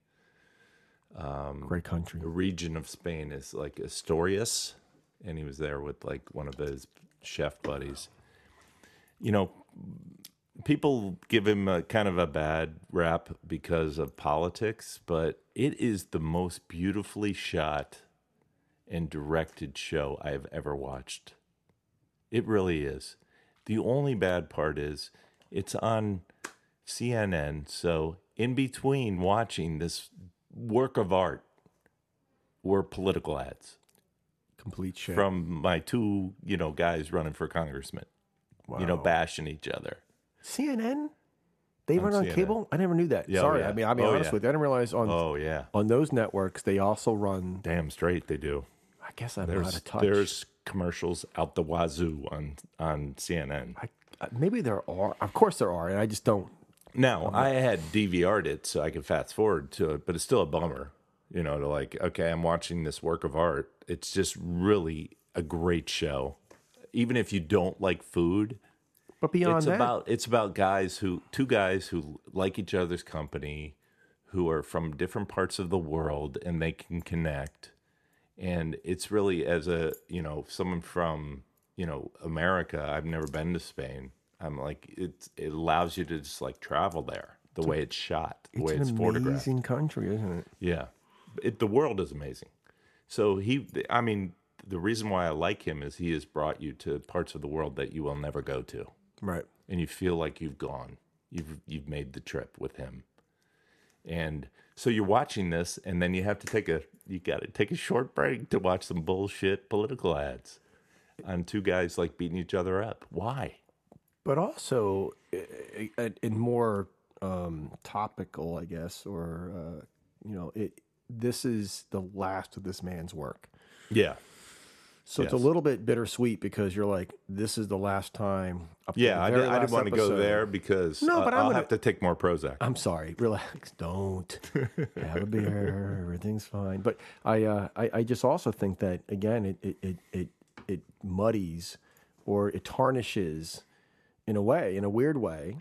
Great country. The region of Spain is like Asturias, and he was there with like one of his chef buddies. You know, people give him a kind of a bad rap because of politics, but it is the most beautifully shot and directed show I've ever watched. It really is. The only bad part is it's on C N N, so in between watching this work of art were political ads Complete shit. from my two, you know, guys running for congressman, you know, Wow. bashing each other. C N N? They run on C N N. cable? I never knew that. Yeah, oh, Sorry. yeah. I mean, I'll be Oh, honest yeah. with you. I didn't realize on Oh, yeah. on those networks they also run. Damn straight they do. I guess I'm There's, out of touch. there's commercials out the wazoo on, on C N N. I, uh, maybe there are. Of course there are, and I just don't. Now, I had D V R'd it so I could fast forward to it, but it's still a bummer, you know, to like, okay, I'm watching this work of art. It's just really a great show. Even if you don't like food, But beyond it's that, about it's about guys who two guys who like each other's company, who are from different parts of the world, and they can connect. And it's really, as a you know someone from you know America, I've never been to Spain. I'm like it it allows you to just like travel there, the way it's shot, the it's way an it's photographed. amazing country, isn't it? Yeah, it, the world is amazing. So he, I mean, the reason why I like him is he has brought you to parts of the world that you will never go to. Right. and you feel like you've gone, you've you've made the trip with him, and so you're watching this, and then you have to take a you got to take a short break to watch some bullshit political ads on two guys like beating each other up. Why? But also, i- i- in more um, topical, I guess, or uh, you know, it. This is the last of this man's work. Yeah. So it's a Yes. little bit bittersweet because you're like, this is the last time. Up to Yeah, the I, very did, I didn't last want to go episode. there because No, uh, but I'm I'll gonna- have to take more Prozac. I'm sorry. Relax. Don't have a beer. Everything's fine. But I, uh, I, I just also think that again, it, it, it, it, it muddies or it tarnishes, in a way, in a weird way,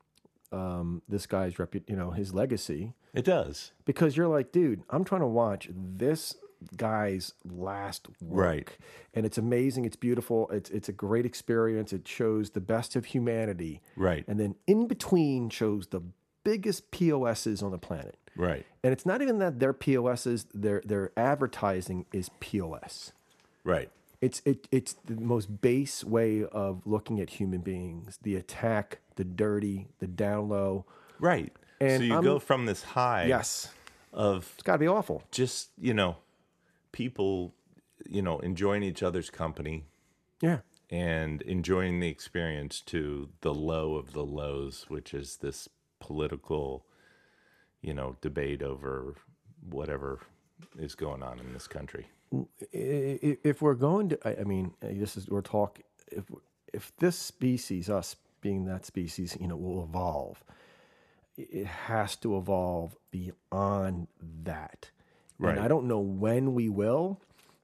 um, this guy's repu- you know, his legacy. It does. Because you're like, dude, I'm trying to watch this guy's last work. Right. And it's amazing. It's beautiful. It's it's a great experience. It shows the best of humanity. Right. And then in between shows the biggest P O Ss on the planet. Right. And it's not even that they're P O Ss, their their advertising is P O S. Right. It's it it's the most base way of looking at human beings. The attack, the dirty, the down low. Right. And so you I'm- go from this high Yes. of It's gotta be awful. just, you know, people, you know, enjoying each other's company Yeah. and enjoying the experience to the low of the lows, which is this political, you know, debate over whatever is going on in this country. I- i- If we're going to, I I mean, uh, this is we're talking. If if this species, us being that species, you know, will evolve, it has to evolve beyond that. Right. And I don't know when we will.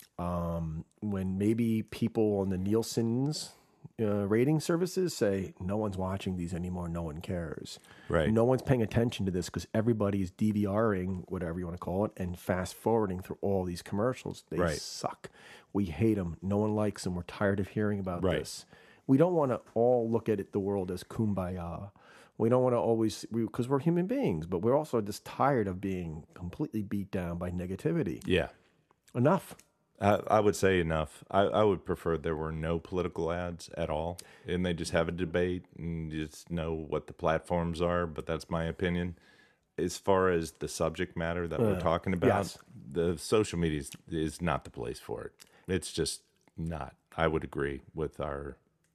Um, when maybe people on the Nielsen's uh, rating services say no one's watching these anymore, no one cares. Right. No one's paying attention to this because everybody's DVRing, whatever you want to call it, and fast forwarding through all these commercials. They Right. suck. We hate them. No one likes them. We're tired of hearing about Right. this. We don't want to all look at it, the world as kumbaya. We don't want to always, because we, we're human beings, but we're also just tired of being completely beat down by negativity. Yeah. Enough. I, I would say enough. I, I would prefer there were no political ads at all, and they just have a debate and just know what the platforms are. But that's my opinion. As far as the subject matter that we're talking about, yes. the social media is, is not the place for it. It's just not. I would agree with our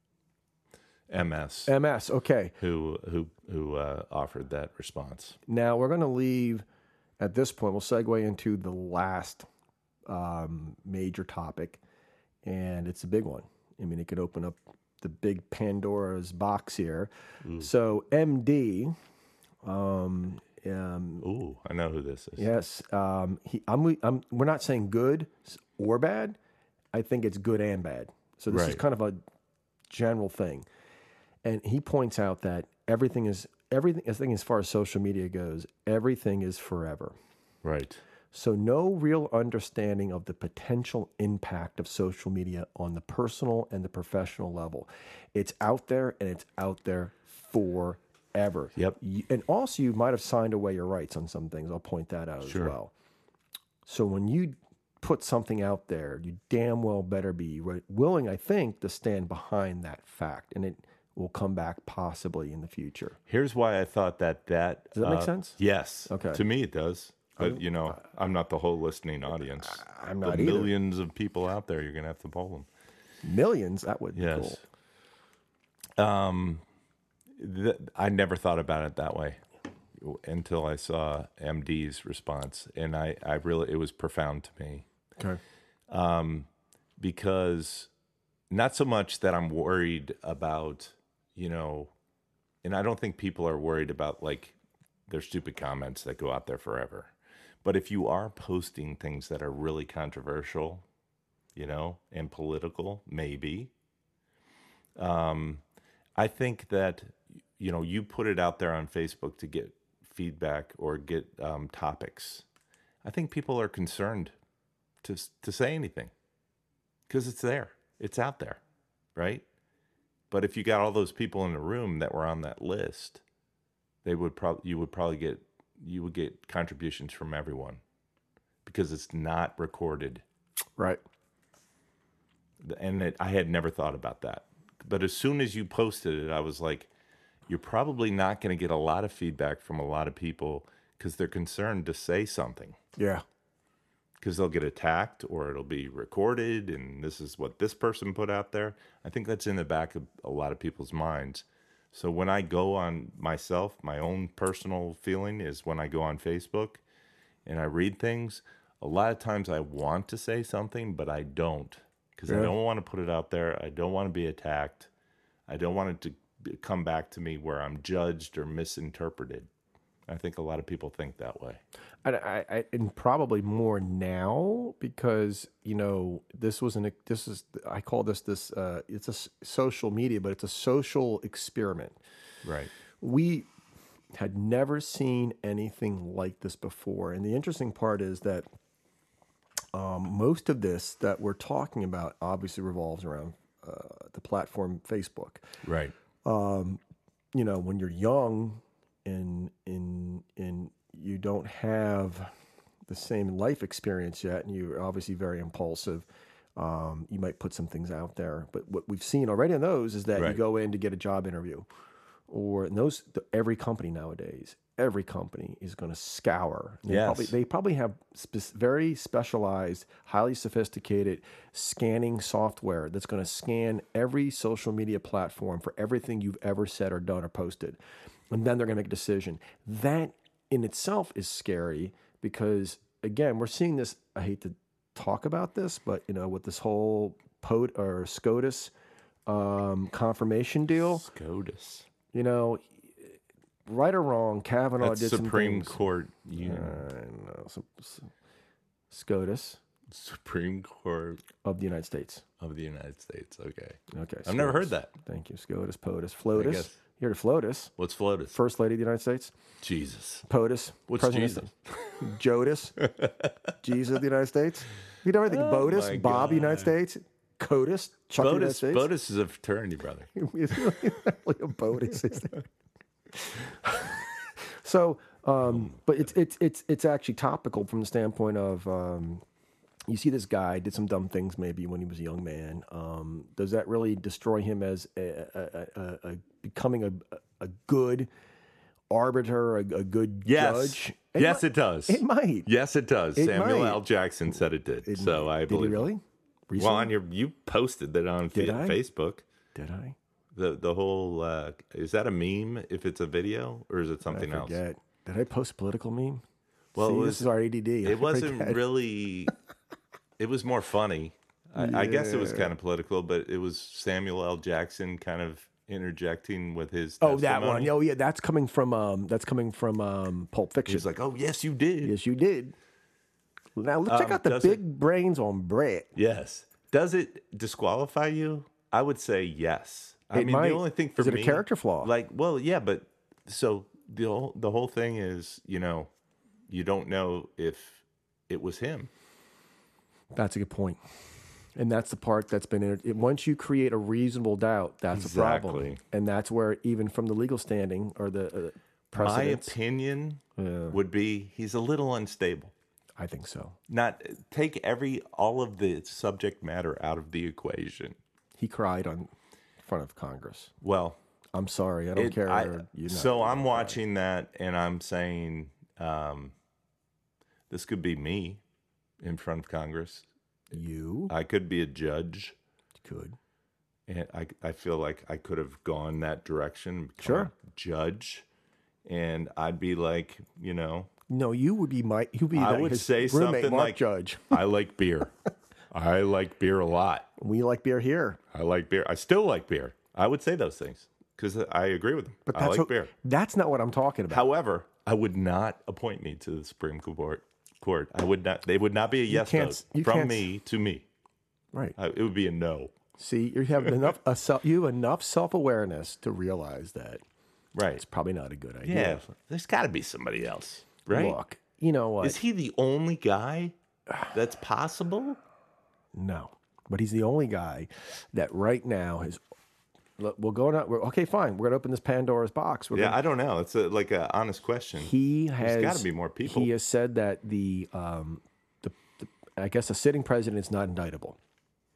M S M S, okay. who who who uh, offered that response. Now we're going to leave at this point. We'll segue into the last um, major topic, and it's a big one. I mean, it could open up the big Pandora's box here. So, M D, um, um, Ooh, I know who this is. yes, um, he, I'm, I'm, we're not saying good or bad. I think it's good and bad. So this is Right. kind of a general thing. And he points out that everything is everything. I think as far as social media goes, everything is forever. Right. So no real understanding of the potential impact of social media on the personal and the professional level. It's out there and it's out there forever. Yep. You- And also you might have signed away your rights on some things. I'll point that out Sure. as well. So when you put something out there, you damn well better be wi- willing, I think, to stand behind that fact. And it will come back possibly in the future. Here's why I thought that that Does that make uh, sense? Yes. Okay. To me, it does. But you know, I'm not the whole listening audience. I'm the not either. millions of people out there. You're gonna have to poll them. Millions, that would be Yes. cool. Um, th- I never thought about it that way until I saw M D's response, and I, I really, it was profound to me. Okay. Because not so much that I'm worried about, you know, and I don't think people are worried about like their stupid comments that go out there forever. But if you are posting things that are really controversial, you know, and political, maybe, um, I think that, you know, you put it out there on Facebook to get feedback or get um, topics. I think people are concerned to to say anything because it's there, it's out there, right? But if you got all those people in the room that were on that list, they would probably you would probably get you would get contributions from everyone because it's not recorded. Right. And it, I had never thought about that but as soon as you posted it, I was like, you're probably not going to get a lot of feedback from a lot of people because they're concerned to say something. Yeah. Because they'll get attacked or it'll be recorded and this is what this person put out there. I think that's in the back of a lot of people's minds. So when I go on myself, my own personal feeling is when I go on Facebook and I read things, a lot of times I want to say something, but I don't. Because Yeah. I don't want to put it out there. I don't want to be attacked. I don't want it to b- come back to me where I'm judged or misinterpreted. I think a lot of people think that way. And I, I and probably more now because you know this was an this is I call this this uh, it's a s- social media, but it's a social experiment. Right. We had never seen anything like this before, and the interesting part is that um, most of this that we're talking about obviously revolves around uh, the platform Facebook. Right. You know, when you're young and in in you don't have the same life experience yet, and you're obviously very impulsive. Um, you might put some things out there, but what we've seen already in those is that you Right. go in to get a job interview, or in those the, every company nowadays, every company is going to scour. They Yes. probably, they probably have spe- very specialized, highly sophisticated scanning software that's going to scan every social media platform for everything you've ever said or done or posted, and then they're going to make a decision. That in itself is scary because again, we're seeing this. I hate to talk about this, but you know, with this whole POT or SCOTUS um, confirmation deal, SCOTUS. you know, right or wrong, Kavanaugh That's did Supreme some things. Court. You I know, some, some- SCOTUS Supreme Court of the United States. of the United States. Okay. Okay, I've never heard SCOTUS. that. Thank you, SCOTUS, POTUS, FLOTUS. guess. Here to FLOTUS, What's FLOTUS? First Lady of the United States. Jesus. POTUS, What's President Jesus? Jodis, Jesus of the United States. You know everything. Oh, Botus, my Bob, the United God. States. COTUS, Chuck, the United BOTUS, States. BOTUS is a fraternity, brother. It's really like a BOTUS. Is there? So, um, but it's it's it's it's actually topical from the standpoint of um, you see this guy did some dumb things maybe when he was a young man. Um, does that really destroy him as a, a, a, a becoming a a good arbiter, a, a good Yes. judge? yes, might, it does. It might. Yes, it does. It Samuel might. L. Jackson said it did. so I Did believe he it. really? Recently? Well, on your you posted that on Did fa- I? Facebook. Did I? The the whole uh, is that a meme if it's a video or is it I something else? forget. Did I post a political meme? Well, See, it this was- is our A D D. I It wasn't forget. really. It was more funny. I, I guess it was kind of political, but it was Samuel L. Jackson kind of interjecting with his. Oh, that one. testimony. Oh, yeah. That's coming from um. That's coming from um. Pulp Fiction. He's like, "Oh, yes, you did." Yes, you did. Now let's check Um, out the does big brains on Brett. Yes. Does it disqualify you? I would say yes. I It mean, might. the only thing for Is it a me, character flaw? Like, well, yeah, but so the whole the whole thing is, you know, you don't know if it was him. That's a good point. And that's the part that's been in it. Once you create a reasonable doubt, that's a problem. Exactly. And that's where even from the legal standing or the uh, My precedents, opinion Yeah. would be he's a little unstable. I think so. Not take every all of the subject matter out of the equation. He cried on in front of Congress. Well, I'm sorry, I don't it- care. I- you're not- so I'm watching that and I'm saying, um, this could be me in front of Congress. you I could be a judge, could. and I I feel like I could have gone that direction. become Sure. a judge, and I'd be like, you know, No, you would be my. You'd be I like would his say roommate, something Mark like- Judge. I like beer. I like beer a lot. We like beer here, I like beer. I still like beer. I would say those things because I agree with them. but I that's like what- beer. That's not what I'm talking about. However, I would not appoint me to the Supreme Court. Court. I would not. They would not be a yes can't- vote you from can't- me to me. Right. I, it would be a no. See, you have enough a self, you have enough self awareness to realize that Right. it's probably not a good Yeah. idea. There's got to be somebody else, right? Look, you know what? Is he the only guy that's possible? No, but he's the only guy that right now is. Look, we'll go now. We're, okay, fine. We're gonna open this Pandora's box. We're Yeah, gonna, I don't know. It's a, like an honest question. he has gotta be more people. He has said that the um, the, the I guess a sitting president is not indictable.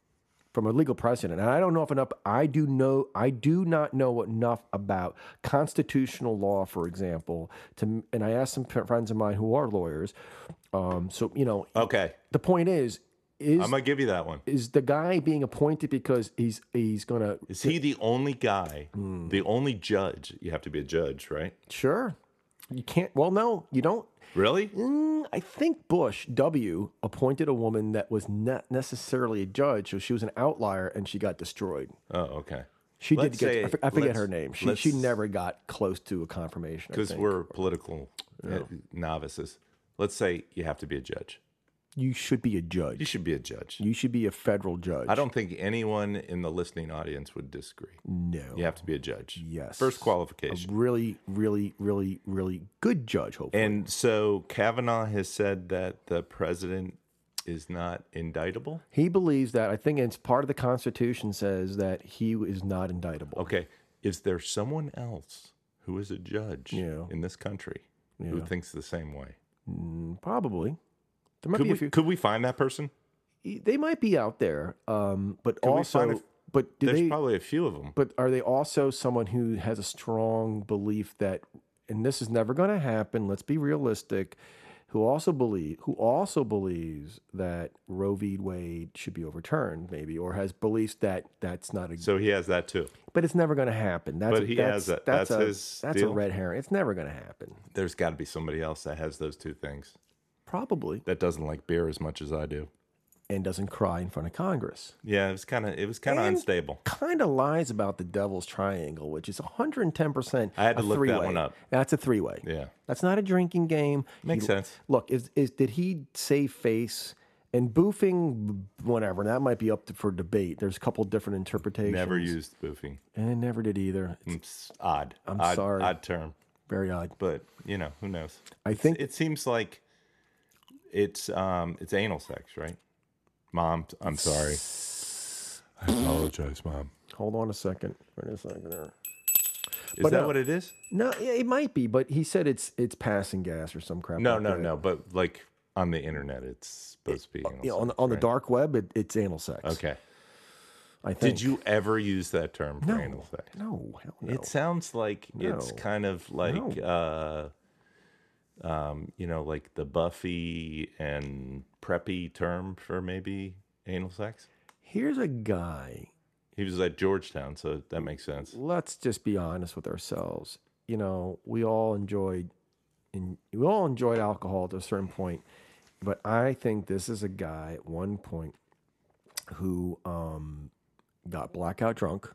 from a legal precedent. And I don't know if enough. I do know. I do not know enough about constitutional law, for example. To and I asked some friends of mine who are lawyers. Um, so you know, Okay. the point is, is I'm going to give you that one. is the guy being appointed because he's he's gonna Is he the only guy, Hmm. the only judge? You have to be a judge, right? sure you can't. Well, no, you don't. Really? Mm, I think Bush W appointed a woman that was not necessarily a judge, so she was an outlier, and she got destroyed. Oh, okay. She Let's did get. say- I for- I forget let's- her name. She she let's- never got close to a confirmation. I Because think. we're political uh, novices. Let's say you have to be a judge. You should be a You judge. should be a judge. You should be a federal judge. I don't think anyone in the listening audience would disagree. No. You have to be a judge. Yes. First qualification. Really, really, really, really good judge. Hopefully. And so Kavanaugh has said that the president is not indictable. He believes that. I think it's part of the Constitution says that he is not indictable. Okay. Is there someone else who is a judge Yeah. in this country who thinks the same way? Probably. There might Could be a we, few. could we find that person? They might be out there, um, but we also, find a- but do There's they? probably a few of them. But are they also someone who has a strong belief that, and this is never going to happen? Let's be realistic. Who also believe, who also believes that Roe v. Wade should be overturned, maybe, or has beliefs that that's not a. So he has that too. But it's never going to happen. That's But a, he that's, has that- That's, that's a, his That's deal? a red herring. It's never going to happen. There's got to be somebody else that has those two things. Probably, That doesn't like beer as much as I do. and doesn't cry in front of Congress. Yeah, it was kind of it was kind of And unstable. Kind of lies about the Devil's Triangle, which is one hundred ten percent. I had to a look that three-way. one up. That's a three-way. Yeah. That's not a drinking game. Makes He- sense. Look, is is did he save face? And boofing, whatever, that might be up to, for debate. There's a couple different interpretations. Never used boofing. And I never did either. It's odd. I'm odd, sorry. Odd term, Very odd. but you know who knows. I It's- think- it seems like it's um it's anal sex, right? Mom, I'm sorry. I apologize, Mom. Hold on a second. Wait a second there. Is But that no. what it is? No, yeah, it might be, but he said it's it's passing gas or some crap. No, like no, that. no. But like on the internet, it's supposed to be anal You know, on the, sex, on the right? dark web, it, it's anal sex. Okay. I think. Did you ever use that term for No, anal sex? no, hell no. It sounds like it's No. kind of like, uh, um, you know, like the Buffy and preppy term for maybe anal sex. Here's a guy. He was at Georgetown, so that makes sense. Let's just be honest with ourselves. You know, we all enjoyed, in, we all enjoyed alcohol to a certain point, but I think this is a guy at one point who um, got blackout drunk,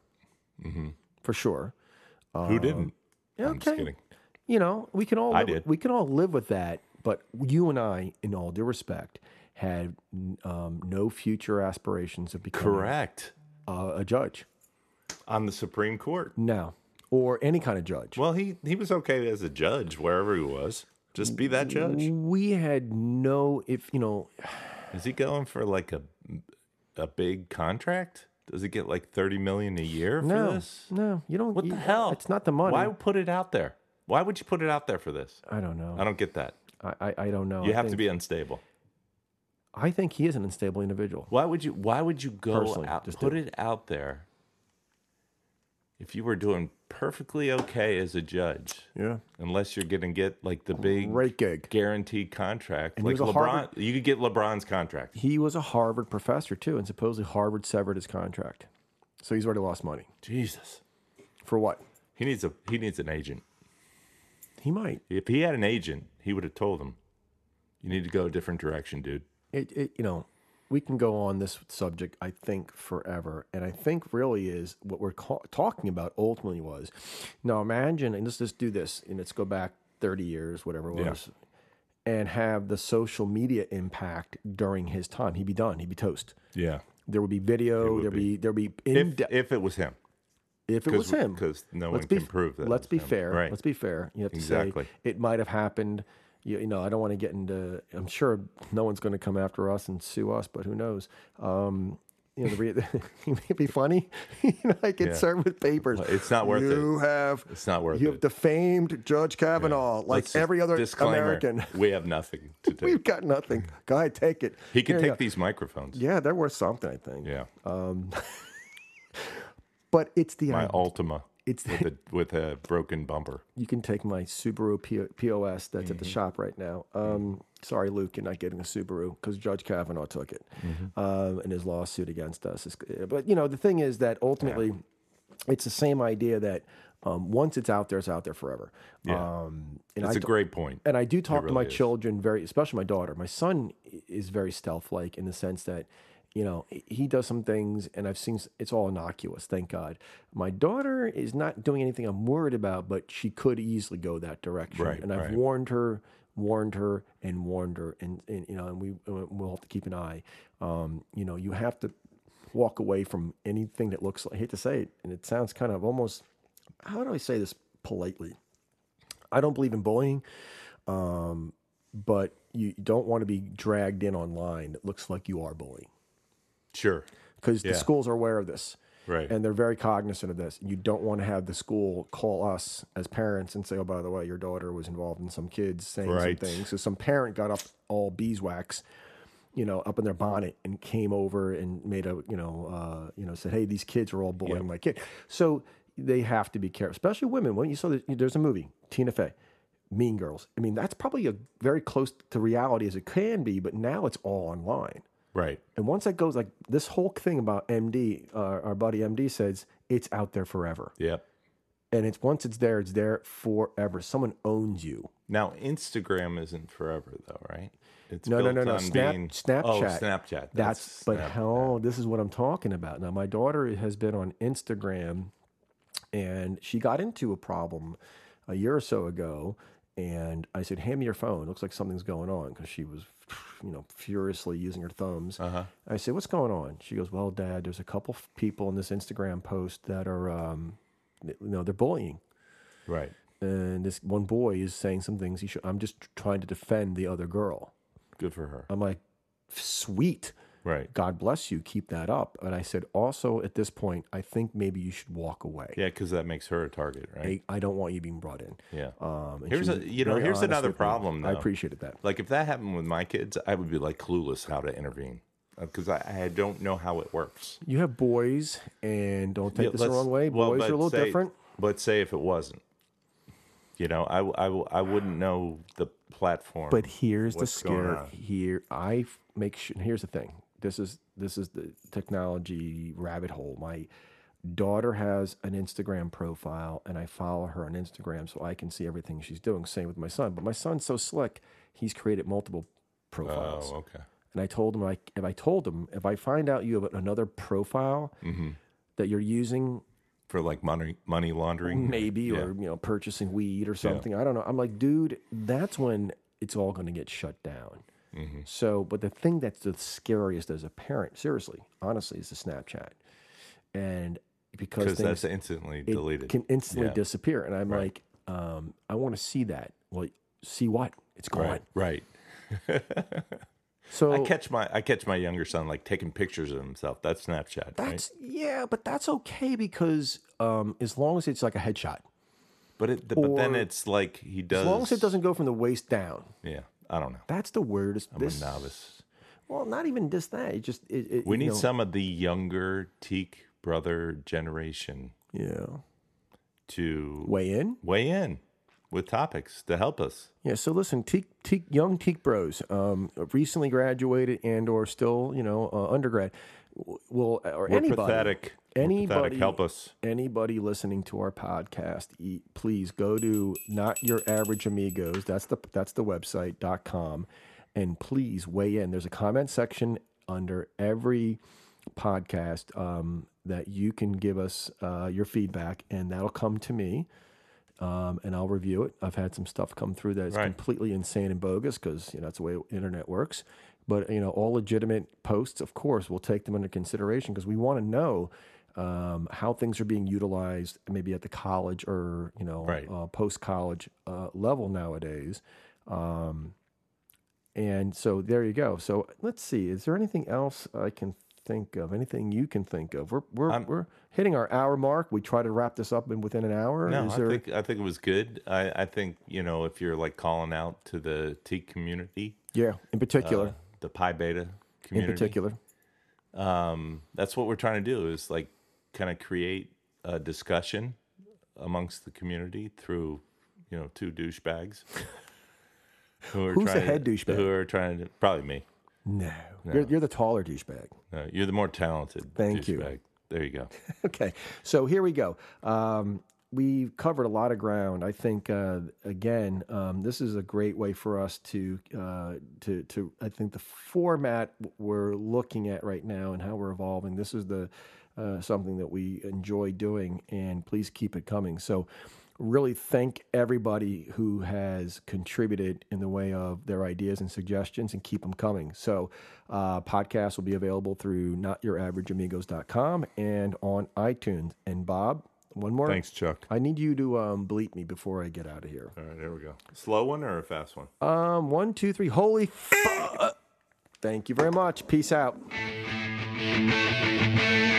for sure. Who didn't? I'm just Okay. kidding. You know, we can all I live, did. we can all live with that. But you and I, in all due respect, had um, no future aspirations of becoming Correct. uh, a judge. On the Supreme Court. No, or any kind of judge. Well, he, he was okay as a judge wherever he was. Just be that judge. We had no, if you know, Is he going for like a a big contract? Does he get like thirty million a year for no, this? no, you don't. What you- the hell? It's not the money. Why put it out there? Why would you put it out there for this? I don't know. I don't get that. I, I, I don't know. You I have to think- be unstable. I think he is an unstable individual. Why would you? Why would you go Personally, out? just Put do it out there. If you were doing perfectly okay as a judge, Yeah, unless you're going to get like the big great gig. guaranteed contract, he like was a LeBron, Harvard- you could get LeBron's contract. He was a Harvard professor too, and supposedly Harvard severed his contract, so he's already lost money. Jesus, For what? he needs a he needs an agent. He might. If he had an agent, he would have told him, "You need to go a different direction, dude." It, it, you know, we can go on this subject, I think, forever. And I think really is what we're ca- talking about ultimately was, now imagine, and let's just do this, and let's go back thirty years, whatever it Yeah. was, and have the social media impact during his time. He'd be done. He'd be toast. Yeah, There would be video. would There'd be. be. There'd be if in depth. if it was him, If it was him, because no let's one be, can prove that. Let's it be was him. fair. Right? Let's be fair. You have to Exactly. say it might have happened. You, you know, I don't want to get into. I'm sure no one's going to come after us and sue us, but who knows? Um, you know, the re- it'd be funny. you know, I get Yeah. served with papers. It's not worth it. You have, It's not worth you it. have defamed Judge Kavanaugh like Let's just- every other disclaimer, American. We have nothing to take. We've got nothing. Go ahead, take it. He can Here you take go. these microphones. Yeah, they're worth something, I think. Yeah. But it's the My idea. Altima It's with a with a broken bumper. You can take my Subaru P- POS that's Mm-hmm. at the shop right now. Um, sorry, Luke, you're not getting a Subaru because Judge Kavanaugh took it Mm-hmm. um, in his lawsuit against us. It's- But, you know, the thing is that ultimately it's the same idea that um, once it's out there, it's out there forever. Yeah. Um, and It's I a t- great point. And I do talk to my really is. children very, especially my daughter. My son is very stealth-like in the sense that, you know, he does some things, and I've seen it's all innocuous, thank God. My daughter is not doing anything I'm worried about, but she could easily go that direction. Right, and I've right. warned her, warned her, and warned her, and, and you know, and we we'll have to keep an eye. Um, you know, you have to walk away from anything that looks like. I hate to say it, and it sounds kind of almost. How do I say this politely? I don't believe in bullying, um, but you don't want to be dragged in online that looks like you are bullying. Sure. Because the Yeah. schools are aware of this. Right. And they're very cognizant of this. You don't want to have the school call us as parents and say, oh, by the way, your daughter was involved in some kids saying Right. some things. So some parent got up all beeswax, you know, up in their bonnet and came over and made a, you know, uh, you know, said, hey, these kids are all bullying Yep. my kid. So they have to be careful, especially women. When you saw, the, there's a movie, Tina Fey, Mean Girls. I mean, that's probably a very close to reality as it can be, but now it's all online. Right. And once that goes, like this whole thing about M D, uh, our buddy M D says it's out there forever. Yep. And it's once it's there, it's there forever. Someone owns you. Now Instagram isn't forever though, right? It's No, no, built no, no. on Snap, being- Snapchat. Oh, Snapchat. That's, but Snap- hell, this is what I'm talking about. Now, my daughter has been on Instagram, and she got into a problem a year or so ago. And I said, hand me your phone. Looks like something's going on, because she was, you know, furiously using her thumbs. Uh-huh. I said, what's going on? She goes, well, Dad, there's a couple of people in this Instagram post that are, um, you know, they're bullying. Right. And this one boy is saying some things he should. I'm just trying to defend the other girl. Good for her. I'm like, sweet. Right. God bless you. Keep that up. And I said, also at this point, I think maybe you should walk away. Yeah, because that makes her a target, right? I, I don't want you being brought in. Yeah. Um, and Here's she a- was you know, very here's honest another with me. problem, I though. appreciated that. Like if that happened with my kids, I would be like clueless how to intervene because I, I don't know how it works. You have boys, and don't take Yeah, this the let's- wrong way. well, Boys are a but little say- different. But say if it wasn't, you know, I, I, I wouldn't know the platform. But here's the what's going scare. on. Here, I f- make sure. Here's the thing. This is this is the technology rabbit hole. My daughter has an Instagram profile, and I follow her on Instagram so I can see everything she's doing. Same with my son. But my son's so slick; he's created multiple profiles. Oh, okay. And I told him, like, if I told him, if I find out you have another profile Mm-hmm. that you're using, For like money money laundering, maybe, Yeah. or you know, purchasing weed or something. I don't know. I'm like, dude, that's when it's all going to get shut down. Mm-hmm. So, but the thing that's the scariest as a parent, seriously, honestly, is the Snapchat, and because because things that's instantly it deleted. can instantly Yeah. disappear, and I'm Right. like, um, I want to see that. Well, see what? It's gone. Right, right. So I catch my I catch my younger son like taking pictures of himself. That's Snapchat, right? that's yeah, but that's okay because um, as long as it's like a headshot, But it, but then or- it's like he does. as long as it doesn't go from the waist down. Yeah, I don't know. That's the weirdest. I'm this, a novice. Well, not even just that. It just it, it, We you need know, some of the younger Teak brother generation yeah to weigh in. weigh in with topics to help us. Yeah. So listen, teak, teak, young teak bros, um, recently graduated and or still you know uh, undergrad, w- will or We're anybody pathetic. We're anybody pathetic. Help us. anybody listening to our podcast, e- please go to Not Your Average Amigos. That's the that's the website dot com, and please weigh in. There's a comment section under every podcast um, that you can give us uh, your feedback, and that'll come to me, um, and I'll review it. I've had some stuff come through that is Right. completely insane and bogus because you know that's the way the internet works. But you know, all legitimate posts, of course, we'll take them under consideration because we want to know um, how things are being utilized, maybe at the college or you know Right. uh, post college uh, level nowadays. Um, and so there you go. So let's see. Is there anything else I can think of. Anything you can think of? We're we're I'm- we're hitting our hour mark. We try to wrap this up in within an hour. No, Is I there? think I think it was good. I, I think, you know, if you're like calling out to the teak community, Yeah, in particular, uh, the Pi Beta in community, particular. um, that's what we're trying to do is like kind of create a discussion amongst the community through, you know, two douchebags. Who are Who's the trying head to, douchebag? Who are trying to probably me. No, You're, you're the taller douchebag. No, you're the more talented Thank you. douchebag. There you go. Okay, so here we go. Um, we've covered a lot of ground. I think uh, again, um, this is a great way for us to uh, to to. I think the format we're looking at right now and how we're evolving. This is the uh, something that we enjoy doing, and please keep it coming. So. Really thank everybody who has contributed in the way of their ideas and suggestions, and keep them coming. So, uh, podcasts will be available through not your average amigos dot com and on iTunes. And Bob, one more. Thanks, Chuck. I need you to um, bleep me before I get out of here. All right, there we go. Slow one or a fast one? Um, one, two, three. Holy. Fu- Thank you very much. Peace out.